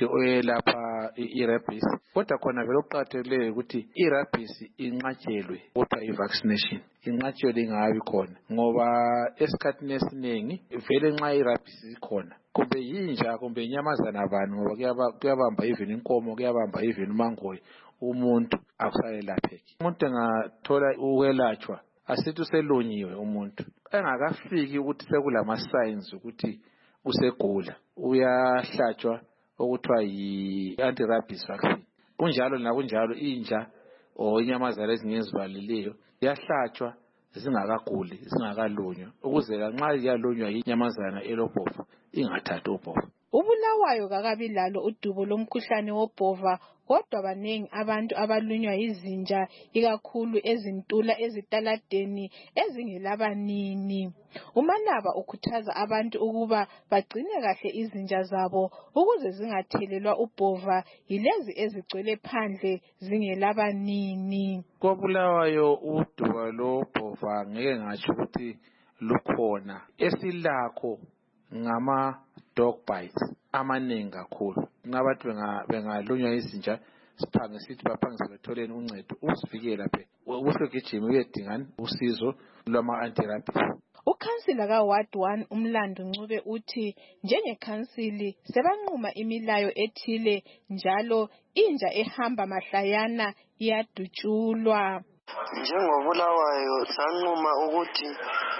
Speaker 8: oyelapha i-rabies kodwa khona vele uqakathekileyo ukuthi i-rabies inqatshelwe kuthiwa i-vaccination inqatshelwe ingabi khona ngoba esikhathini esiningi vele nxa i-rabies ikhona kumbe yinja kumbe inyamazana bani ngoba kuyabamba even inkomo kuyabamba even umangoyi umuntu akusayelapheki. Umuntu engathola ukwelatshwa asithi uselunyiwe umuntu engakafiki ukuthi sekulama signs ukuthi usegula uyahlatshwa okuthiwa yi-anti-rabies vaccine. Kunjalo nakunjalo inja inyamazana ezingezivalileyo yahlatshwa zingakaguli zingakalunywa ukuze nxa yalunywa inyamazana elobhova ingathathi ubhova.
Speaker 7: uBulawayo kakabi lalo udubo lomkhuhlane wobhova kodwa banengi abantu abalunywa izinja ikakhulu ezintula ezitaladeni ezingelabanini. uMalaba ukhuthaza abantu ukuba bagcine kahle izinja zabo ukuze zingathelelwa ubhova yilezi ezigcwele phandle zingelabanini.
Speaker 8: KoBulawayo udubo lobhova ngeke ngatsho ukuthi lukhona. Esilakho ngama dog bites amanengi kakhulu. Ngabantu bengalunywa izinja siphange sithi baphangise betholeni uncedo usivikela usegijima uyedingana usizo lwama anti-rabies.
Speaker 7: Ukhansila kaWard 1 uMlando Ncube uthi njengekhansili sebanquma imilayo ethile njalo inja ehamba mahlayana iyadutshulwa.
Speaker 9: NjengoBulawayo sanquma ukuthi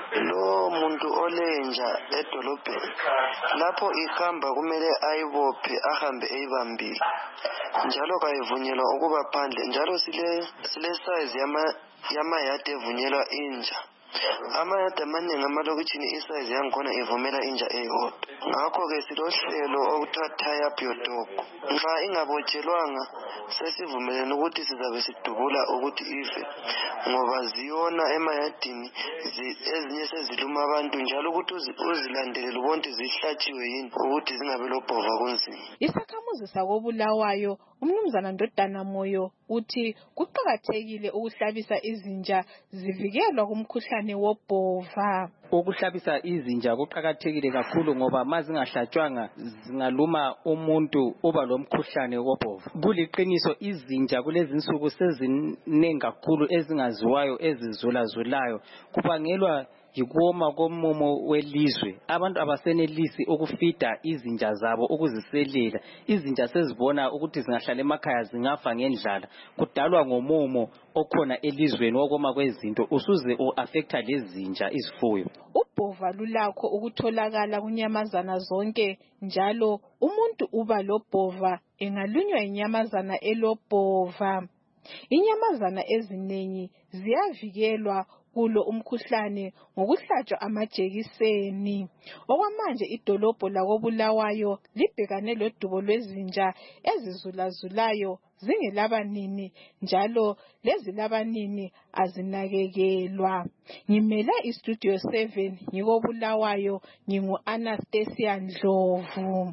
Speaker 9: lo muntu olenja edolobheni lapho ihamba kumele ayibophe ahambe eyibambile njalo kayivunyelwa ukuba phandle njalo sile size yamayadi evunyelwa inja. Amayadi amaningi amalokitshini isize yangikhona ivumela inja eyodwa. Ngakho-ke silohlelo okuthiwa tie up your dog. Nxa ingabotshelwanga sesivumelene ukuthi sizabe sidubula ukuthi ife ngoba ziyona emayadini ezinye seziluma abantu njalo ukuthi uzilandelele ubonke zihlatshiwe yini ukuthi zingabe lobhova kunzima.
Speaker 7: Isakhamuzi sakoBulawayo umnumzana Ndodana Moyo uthi kuqakathekile ukuhlabisa izinja zivikelwa kumkhuhlane wobhova.
Speaker 10: Ukuhlabisa izinja kuqakathekile kakhulu ngoba mazingahlatshwanga zingaluma umuntu uba lomkhuhlane wobhova. Kuliqiniso izinja kulezi insuku sezinengi kakhulu ezingaziwayo ezizulazulayo kubangelwa yikuwoma komumo welizwe. Abantu abasenelisi ukufida izinja zabo ukuziselela. Izinja sezibona ukuthi zingahlala emakhaya zingafa ngendlala. Kudalwa ngomumo okhona elizweni wokoma kwezinto usuze uaffecta lezinja izifuyo.
Speaker 7: Ubhova lulakho ukutholakala kunyamazana zonke, njalo umuntu uba lobhova engalunywa inyamazana elobhova. Inyamazana eziningi ziyavikelwa kulo umkhuhlane ngokuhlatshwa amajekiseni. Okwamanje idolobho lakoBulawayo libhekane lodubo lwezinja ezizulazulayo zingelabanini, njalo lezi labanini azinakekelwa. Ngimela iStudio 7 ngikoBulawayo, ngingu-Anastasia Ndlovu.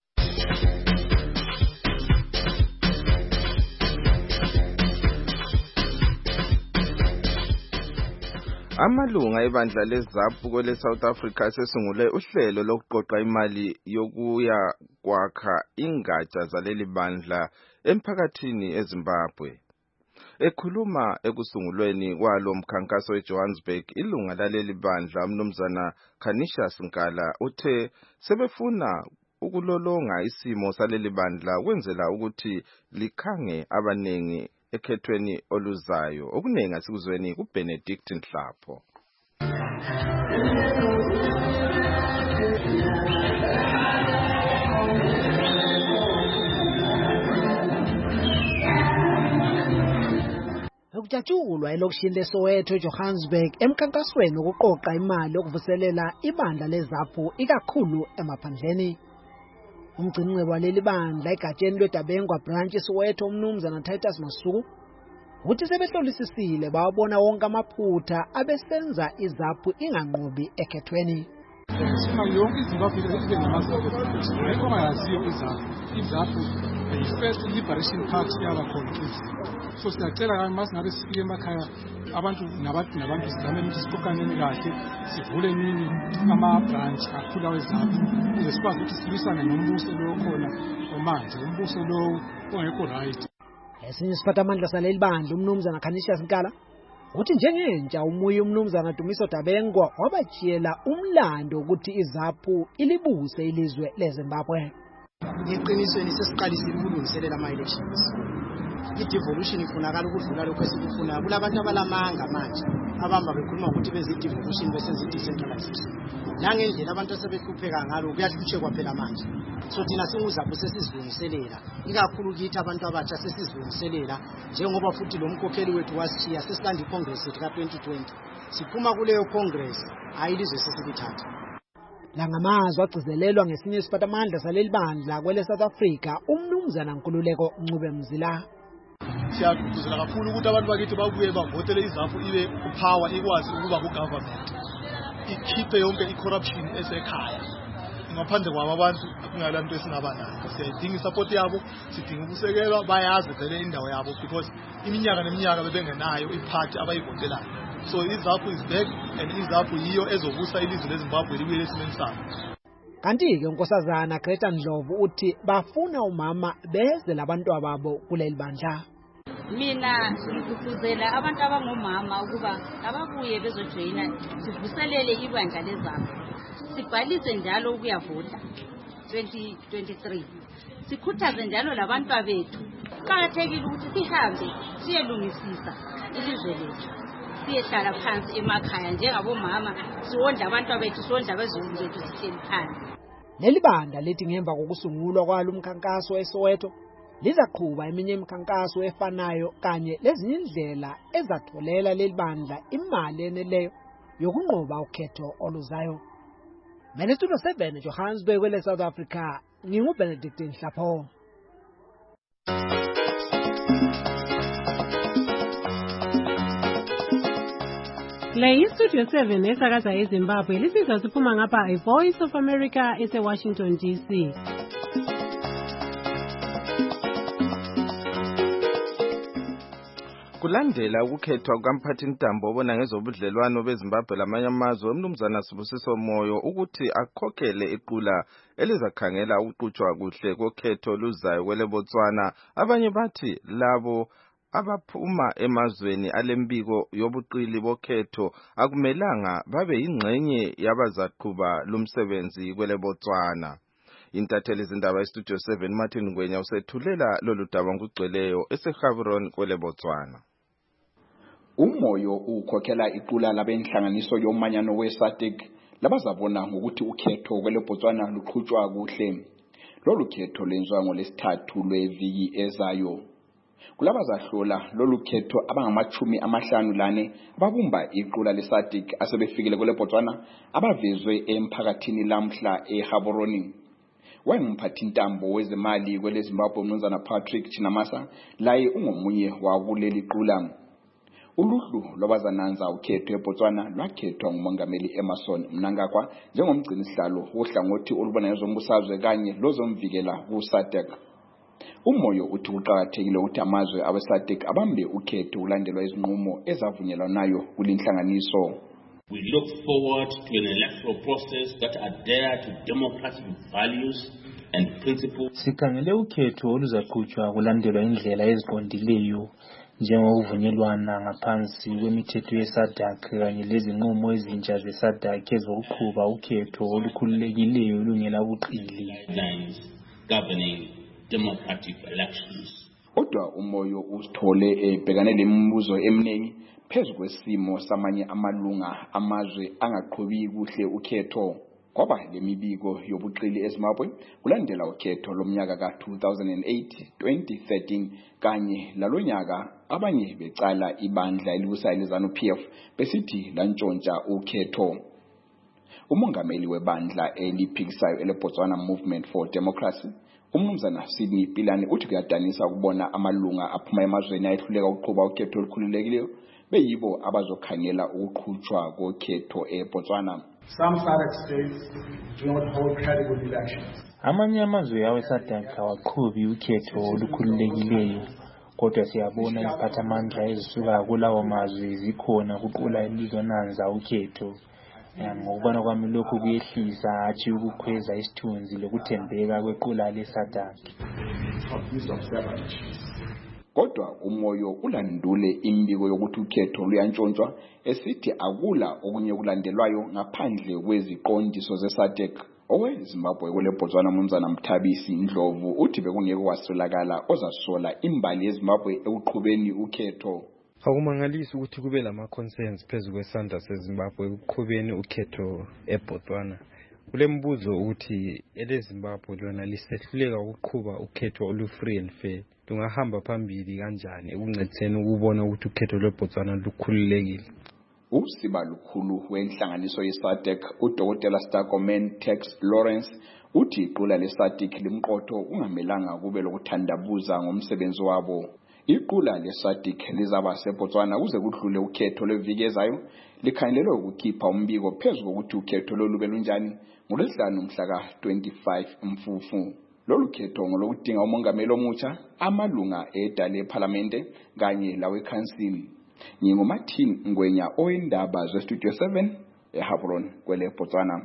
Speaker 3: Amalunga ebandla leZAPU kwele South Africa sesungule uhlelo lokuqoqa imali yokuya kwakha ingatsha zaleli bandla emphakathini eZimbabwe. Ekhuluma ekusungulweni kwalo mkhankaso eJohannesburg, ilunga laleli bandla umnumzana Canisius Nkala uthe sebefuna ukulolonga isimo saleli bandla kwenzela ukuthi likhange abanengi ekhethweni oluzayo. Okunengi asikuzweni kuBenedict Nhlapho.
Speaker 12: Ukujatshulwa elokishini leSoweto eJohannesburg emkhankasweni wokuqoqa imali yokuvuselela ibandla leZAPU ikakhulu emaphandleni. Umgcinincwebe waleli bandla egatsheni lweDabengwa branch eSoweto umnumzana Titus Masuku uthi sebehlolisisile bawabona wonke amaphutha abesenza iZAPU inganqobi ekhethweni.
Speaker 14: Yonke iZimbabwe ibe namaZAPU. Ngeke mayaziyo iZAPU first liberation party yabakhona. So siyacela masingabe sifike emakhaya abantu nabantu sizame ukuthi siqoqane kahle, sivule nini ama-branch akhula weZAPU ukuze sikwazi ukuthi silwisane nombuso lo khona omanje, umbuso lo ongekho right.
Speaker 12: Esinye isiphathamandla saleli bandla umnumzana Canisius Nkala uthi njengentsha umuye umnumzana Dumiso Dabengwa wabatshiyela umlando ukuthi iZAPU ilibuse ilizwe leZimbabwe.
Speaker 15: Iqinisweni sesiqalisile ukulungiselela ama-elections. I-devolution ifunakala ukudlula lokho esikufuna. Kulabantu abalamanga manje abamba bekhuluma ukuthi beze i-devolution besenza i-decentralization. Nangendlela abantu asebehlupheka ngalo kuyahluthekwa phela manje. So thina singuZAPU sesizilungiselela, ikakhulu kithi abantu abatsha sesizilungiselela, njengoba futhi lo mkhokheli wethu wasishiya sesilanda iCongress yethu ka-2020. Siphuma kuleyo Congress ayilizwe sesilithatha.
Speaker 12: La ngamazwi agcizelelwa ngesinye isiphathamandla saleli bandla kwele South Africa umnumzana Nkululeko Ncube Mzila.
Speaker 14: Siyagqugquzela kakhulu ukuthi abantu bakithi babuye bavotele iZAPU ibe kupower ikwazi ukuba kugovernment. Ikhiphe yonke icorruption esekhaya. Ngaphandle kwabo abantu kungalanto esingaba nayo. Siyadinga isupport yabo, sidinga ukusekelwa, bayazi vele indawo yabo because iminyaka neminyaka bebengenayo iparty abayivotelayo. So iZAPU is back and iZAPU yiyo ezobusa ilizwe leZimbabwe libuye esimeni salo.
Speaker 12: Kanti ke unkosazana Greta Ndlovu uthi bafuna umama beze labantu ababo kuleli bandla.
Speaker 16: Mina ngikufuzela abantu abangomama ukuba ababuye bezojoyina sivuselele ibandla leZAPU. Sibhalise njalo ukuyavota 2023. Sikhuthaze njalo labantu abethu. Kuqakathekile ukuthi sihambe siyelungisisa ilizwe lethu. Siyehlala phansi emakhaya njengabomama siwondla abantu abethu siwondla abazulu bethu sihleli phansi.
Speaker 12: Leli bandla lithi ngemva kokusungulwa kwalo umkhankaso eSoweto lizaqhuba eminye imikhankaso efanayo kanye lezinye indlela ezatholela leli bandla imali eneleyo yokunqoba ukhetho oluzayo. Mina Studio 7 Johannesburg kwele South Africa nginguBenedict Nhlapho.
Speaker 5: Le iStudio 7 esakaza eZimbabwe lisizwa siphuma ngapha iVoice of America eseWashington DC.
Speaker 3: Kulandela ukukhethwa kukamphathintambo obona ngezobudlelwano beZimbabwe lamanye amazwe umnumzana Sibusiso Moyo ukuthi akhokhele iqula elizakhangela ukuqhutshwa kuhle kokhetho luzayo kwele Botswana. Abanye bathi labo abaphuma emazweni alembiko yobuqili bokhetho akumelanga babe yingxenye yabazaqhuba lumsebenzi kwele Botswana. Intatheli izindaba eStudio 7 Martin Ngwenya usethulela lolu daba ngugcweleyo eseGaborone kwele Botswana.
Speaker 4: Umoyo ukhokhela iqula labenhlanganiso yomanyano weSADC labazabona ngokuthi ukhetho kwele Botswana luqhutshwa kuhle. Lolu khetho lenziwa ngolesithathu lweviki ezayo. Kulabazahlola lolu khetho abangama-54 ababumba iqula leSADC asebefikile kwele Botswana abavezwe emphakathini lamhla eGaborone. Wayengumphathintambo wezemali kwele Zimbabwe uMnumzana Patrick Chinamasa laye ungomunye wakuleli qula. Uluhlu lwabazananza ukhetho eBotswana lwakhethwa ngumongameli Emmerson Mnangagwa njengomgcini sihlalo wohlangothi olubona ezombusazwe kanye lozomvikela kuSADC. Umoyo uthi kuqakathekile ukuthi amazwe aweSADC abambe ukhetho ulandelwa izinqumo ezavunyelwanayo kulinhlanganiso.
Speaker 17: We look forward to an electoral process that adhere to democratic values and principles.
Speaker 18: Sikhangele ukhetho oluzaqhutshwa kulandelwa indlela eziqondileyo njengokuvunyelwana ngaphansi kwemithetho yeSADC kanye lezinqumo ezintsha zeSADC ezokuqhuba ukhetho olukhululekileyo olungela buqili.
Speaker 17: Governing democratic elections.
Speaker 4: Kodwa umoyo usithole ebhekane lemibuzo eminingi phezu kwesimo samanye amalunga amazwe angaqhubi kuhle ukhetho. Ngoba lemibiko yobuqili eZimbabwe kulandela ukhetho lomnyaka ka-2008, 2013 kanye lalonyaka abanye becala ibandla elibusayo leZANU-PF besithi lantshontsha ukhetho. Umongameli webandla eliphikisayo eleBotswana Movement for Democracy uMnumzana Sydney Pilani uthi kuyadanisa ukubona amalunga aphuma emazweni ayehluleka ukuqhuba ukhetho olukhululekileyo beyibo abazokhangela ukuqhutshwa kokhetho eBotswana.
Speaker 20: Some SADC states do not hold credible elections.
Speaker 18: Amanye amazwe aweSADC awaqhubi ukhetho olukhululekileyo, kodwa siyabona iziphathamandla ezisuka kulawo mazwe zikhona kuqula elizonanza ukhetho. Ngokubona kwami lokhu kuyehlisa athi ukukhweza isithunzi lokuthembeka kwequla leSADC.
Speaker 4: Kodwa umoyo ulandule imbiko yokuthi ukhetho luyantshontshwa esithi akula okunye kulandelwayo ngaphandle kweziqondiso zeSADC. OweZimbabwe kwele Botswana uMnumzana Mthabisi Ndlovu uthi bekungeke waswelakala ozasola imbali yeZimbabwe ekuqhubeni ukhetho.
Speaker 21: Akumangalisi ukuthi kube lama-concerns phezu kwesandla seZimbabwe ekuqhubeni ukhetho eBotswana. Kule mbuzo ukuthi eleZimbabwe lona lisehluleka ukuqhuba ukhetho olu-free and fair. Lungahamba phambili kanjani ekuncediseni ukubona ukuthi ukhetho lweBotswana lukhululekile?
Speaker 4: Usiba lukhulu wenhlanganiso yeSADC uDokotela Starkoman Tex Lawrence uthi iqula leSADC limqotho ungamelanga kube lokuthandabuza ngomsebenzi wabo. Iqula leSADC lizaba seBotswana kuze kudlule ukhetho lweviki ezayo likhangelelwe ukukhipha umbiko phezu kokuthi ukhetho lolube lunjani ngoLwesihlanu mhla ka-25 Mfufu. Lolu khetho ngolokudinga umongameli omutsha, amalunga edale eParliamente kanye lawekhansili. NginguMartin Ngwenya oyindaba zeStudio 7 eGaborone kwele Botswana.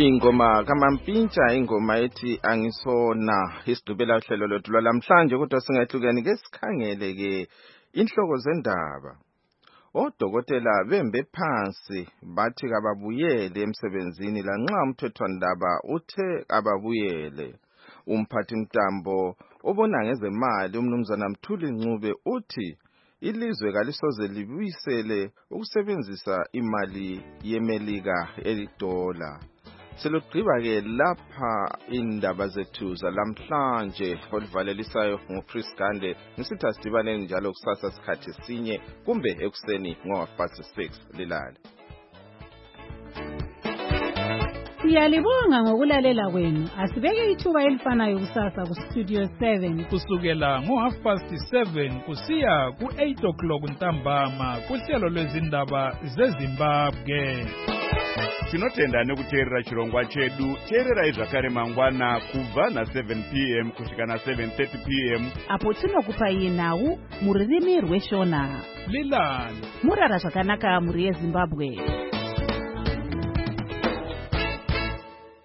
Speaker 3: ingoma kamampintsha ingoma ethi angisona isigqibela uhlelo lwethu lwalamhlanje kodwa singahlukani ke sikhangele ke inhloko zendaba. Odokotela bembe phansi bathi kababuyele emsebenzini lanxa umthethwandaba uthe ababuyele. Umphathi mtambo obona ngezemali umnumzana Mthuli Ncube uthi ilizwe kalisoze libuyisele ukusebenzisa imali yemelika elidola. Selugqiba ke lapha indaba zethu zalamhlanje olivalelisayo nguChris Gande ngisithi asidibane njalo kusasa sikhathi sinye kumbe ekuseni ngo-6 lilale.
Speaker 5: Siyalibonga ngokulalela kwenu. Asibeke ithuba elifanayo kusasa kuStudio 7
Speaker 2: kusukela ngo-7:30 kusiya ku-8 o'clock ntambama kuhlelo lwezindaba zeZimbabwe.
Speaker 11: Tinotenda nekuteerera chirongwa chedu. Teererai zvakare mangwana kubva na7 p.m. kusvika na7:30 p.m.
Speaker 22: apo tinokupai nhau muririmi rweshona.
Speaker 2: Lilani
Speaker 22: murara zvakanaka muri yeZimbabwe.